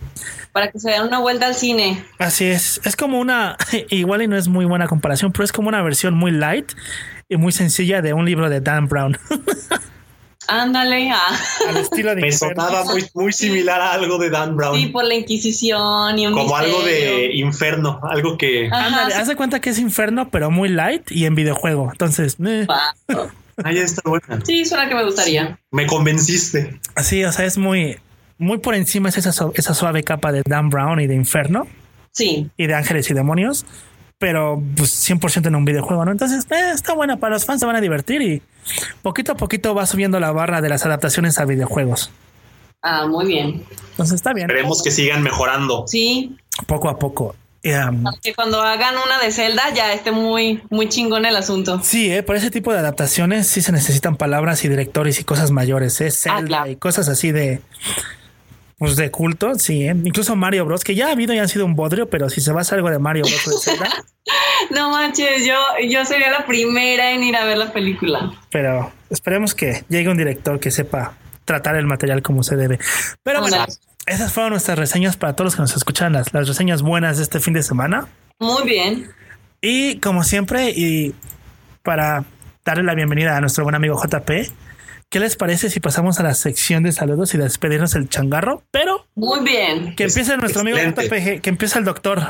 Speaker 4: para que se den una vuelta al cine.
Speaker 5: Así es como una, igual y no es muy buena comparación, pero es como una versión muy light y muy sencilla de un libro de Dan Brown.
Speaker 4: Ándale,
Speaker 5: al estilo de
Speaker 6: Me
Speaker 5: Inferno.
Speaker 6: sonaba muy similar a algo de Dan Brown.
Speaker 4: Sí, por la Inquisición y un
Speaker 6: como
Speaker 4: misterio.
Speaker 6: algo de Inferno, algo que...
Speaker 5: Ándale,
Speaker 4: sí.
Speaker 5: haz de cuenta que es Inferno, pero muy light y en videojuego. Entonces,
Speaker 6: Ahí está buena.
Speaker 4: Sí, suena que me gustaría.
Speaker 6: Me convenciste.
Speaker 5: así, o sea, es muy por encima es esa suave capa de Dan Brown y de Inferno
Speaker 4: Sí.
Speaker 5: y de Ángeles y Demonios, pero pues 100% en un videojuego, ¿no? Entonces, está buena, para los fans se van a divertir y poquito a poquito va subiendo la barra de las adaptaciones a videojuegos.
Speaker 4: Ah, muy bien.
Speaker 5: Entonces está bien.
Speaker 6: Esperemos que sigan mejorando.
Speaker 4: Sí.
Speaker 5: Poco a poco.
Speaker 4: Que cuando hagan una de Zelda ya esté muy chingón el asunto.
Speaker 5: Sí, por ese tipo de adaptaciones sí se necesitan palabras y directores y cosas mayores, Zelda
Speaker 4: claro.
Speaker 5: y cosas así de pues de culto, sí, incluso Mario Bros, que ya ha habido y han sido un bodrio, pero si se va a hacer algo de Mario Bros o de Zelda,
Speaker 4: No manches, yo sería la primera en ir a ver la película.
Speaker 5: pero esperemos que llegue un director que sepa tratar el material como se debe. Pero bueno, esas fueron nuestras reseñas para todos los que nos escuchan, las reseñas buenas de este fin de semana.
Speaker 4: Muy bien.
Speaker 5: Y como siempre, y para darle la bienvenida a nuestro buen amigo JP, ¿qué les parece si pasamos a la sección de saludos y despedirnos el changarro? Pero
Speaker 4: muy bien.
Speaker 5: Que empiece nuestro amigo JP, que empiece el doctor.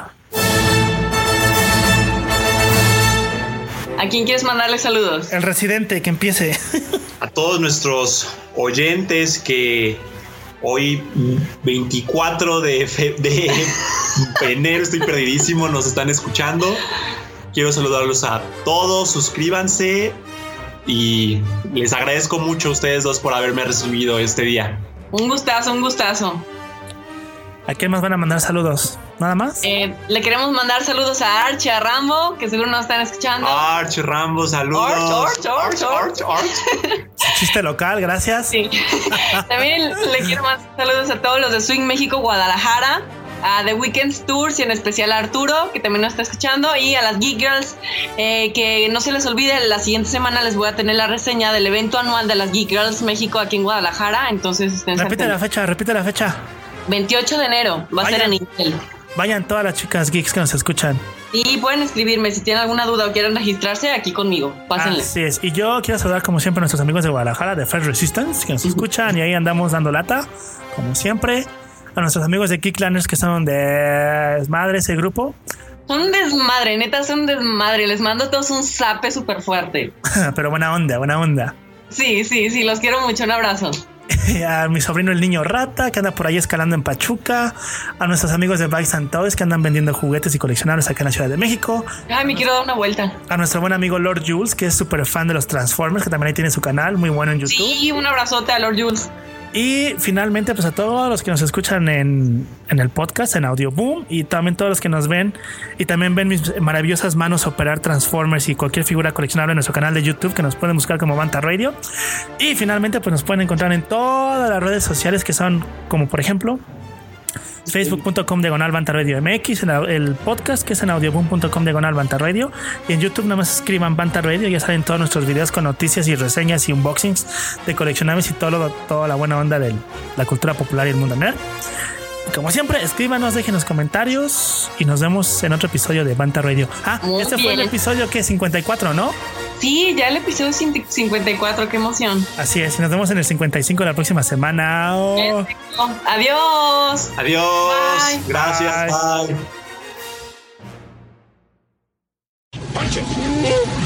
Speaker 4: ¿A quién quieres mandarle saludos?
Speaker 5: El residente, que empiece.
Speaker 6: A todos nuestros oyentes que hoy 24 de enero, estoy perdidísimo, nos están escuchando. Quiero saludarlos a todos, suscríbanse y les agradezco mucho a ustedes dos por haberme recibido este día.
Speaker 4: Un gustazo, un gustazo.
Speaker 5: ¿A quién más van a mandar saludos? ¿Nada más?
Speaker 4: Le queremos mandar saludos a Arch y a Rambo, que seguro nos están escuchando.
Speaker 6: Arch, Rambo, saludos.
Speaker 4: Arch.
Speaker 5: Chiste local, gracias.
Speaker 4: Sí. También le quiero mandar saludos a todos los de Swing México Guadalajara, a The Weekends Tours y en especial a Arturo, que también nos está escuchando, y a las Geek Girls, que no se les olvide, la siguiente semana les voy a tener la reseña del evento anual de las Geek Girls México aquí en Guadalajara, entonces
Speaker 5: repite la fecha.
Speaker 4: 28 de enero, va a ser en Intel.
Speaker 5: Vayan todas las chicas geeks que nos escuchan.
Speaker 4: Y pueden escribirme si tienen alguna duda o quieren registrarse aquí conmigo. Pásenle.
Speaker 5: Así es. Y yo quiero saludar como siempre a nuestros amigos de Guadalajara, de Fresh Resistance, que nos escuchan y ahí andamos dando lata, como siempre. A nuestros amigos de Geeklanders, que son de desmadre ese grupo.
Speaker 4: Son un desmadre, neta, son un desmadre. Les mando a todos un zape súper fuerte.
Speaker 5: Pero buena onda.
Speaker 4: Sí, los quiero mucho. Un abrazo.
Speaker 5: A mi sobrino el niño rata, que anda por ahí escalando en Pachuca. A nuestros amigos de Bikes and Toys, que andan vendiendo juguetes y coleccionables acá en la Ciudad de México.
Speaker 4: Ay, me quiero dar una vuelta.
Speaker 5: A nuestro buen amigo Lord Jules, que es súper fan de los Transformers, que también ahí tiene su canal muy bueno en YouTube.
Speaker 4: Sí, un abrazote a Lord Jules.
Speaker 5: Y finalmente, pues a todos los que nos escuchan en el podcast, en Audio Boom, y también todos los que nos ven y también ven mis maravillosas manos operar Transformers y cualquier figura coleccionable en nuestro canal de YouTube, que nos pueden buscar como Banta Radio. Y finalmente, pues nos pueden encontrar en todas las redes sociales, que son como por ejemplo facebook.com/Banta Radio MX, en el podcast que es en audioboom.com/Banta Radio, y en YouTube nada más escriban Banta Radio, ya salen todos nuestros videos con noticias y reseñas y unboxings de coleccionables y toda la buena onda de la cultura popular y el mundo nerd. Y como siempre, escríbanos, déjenos comentarios y nos vemos en otro episodio de Banta Radio. Este fue el episodio que 54, ¿no?
Speaker 4: Sí, ya el episodio 54, qué emoción.
Speaker 5: Así es, y nos vemos en el 55 la próxima semana.
Speaker 4: Adiós.
Speaker 6: Bye. Gracias. Bye.
Speaker 3: Punch it.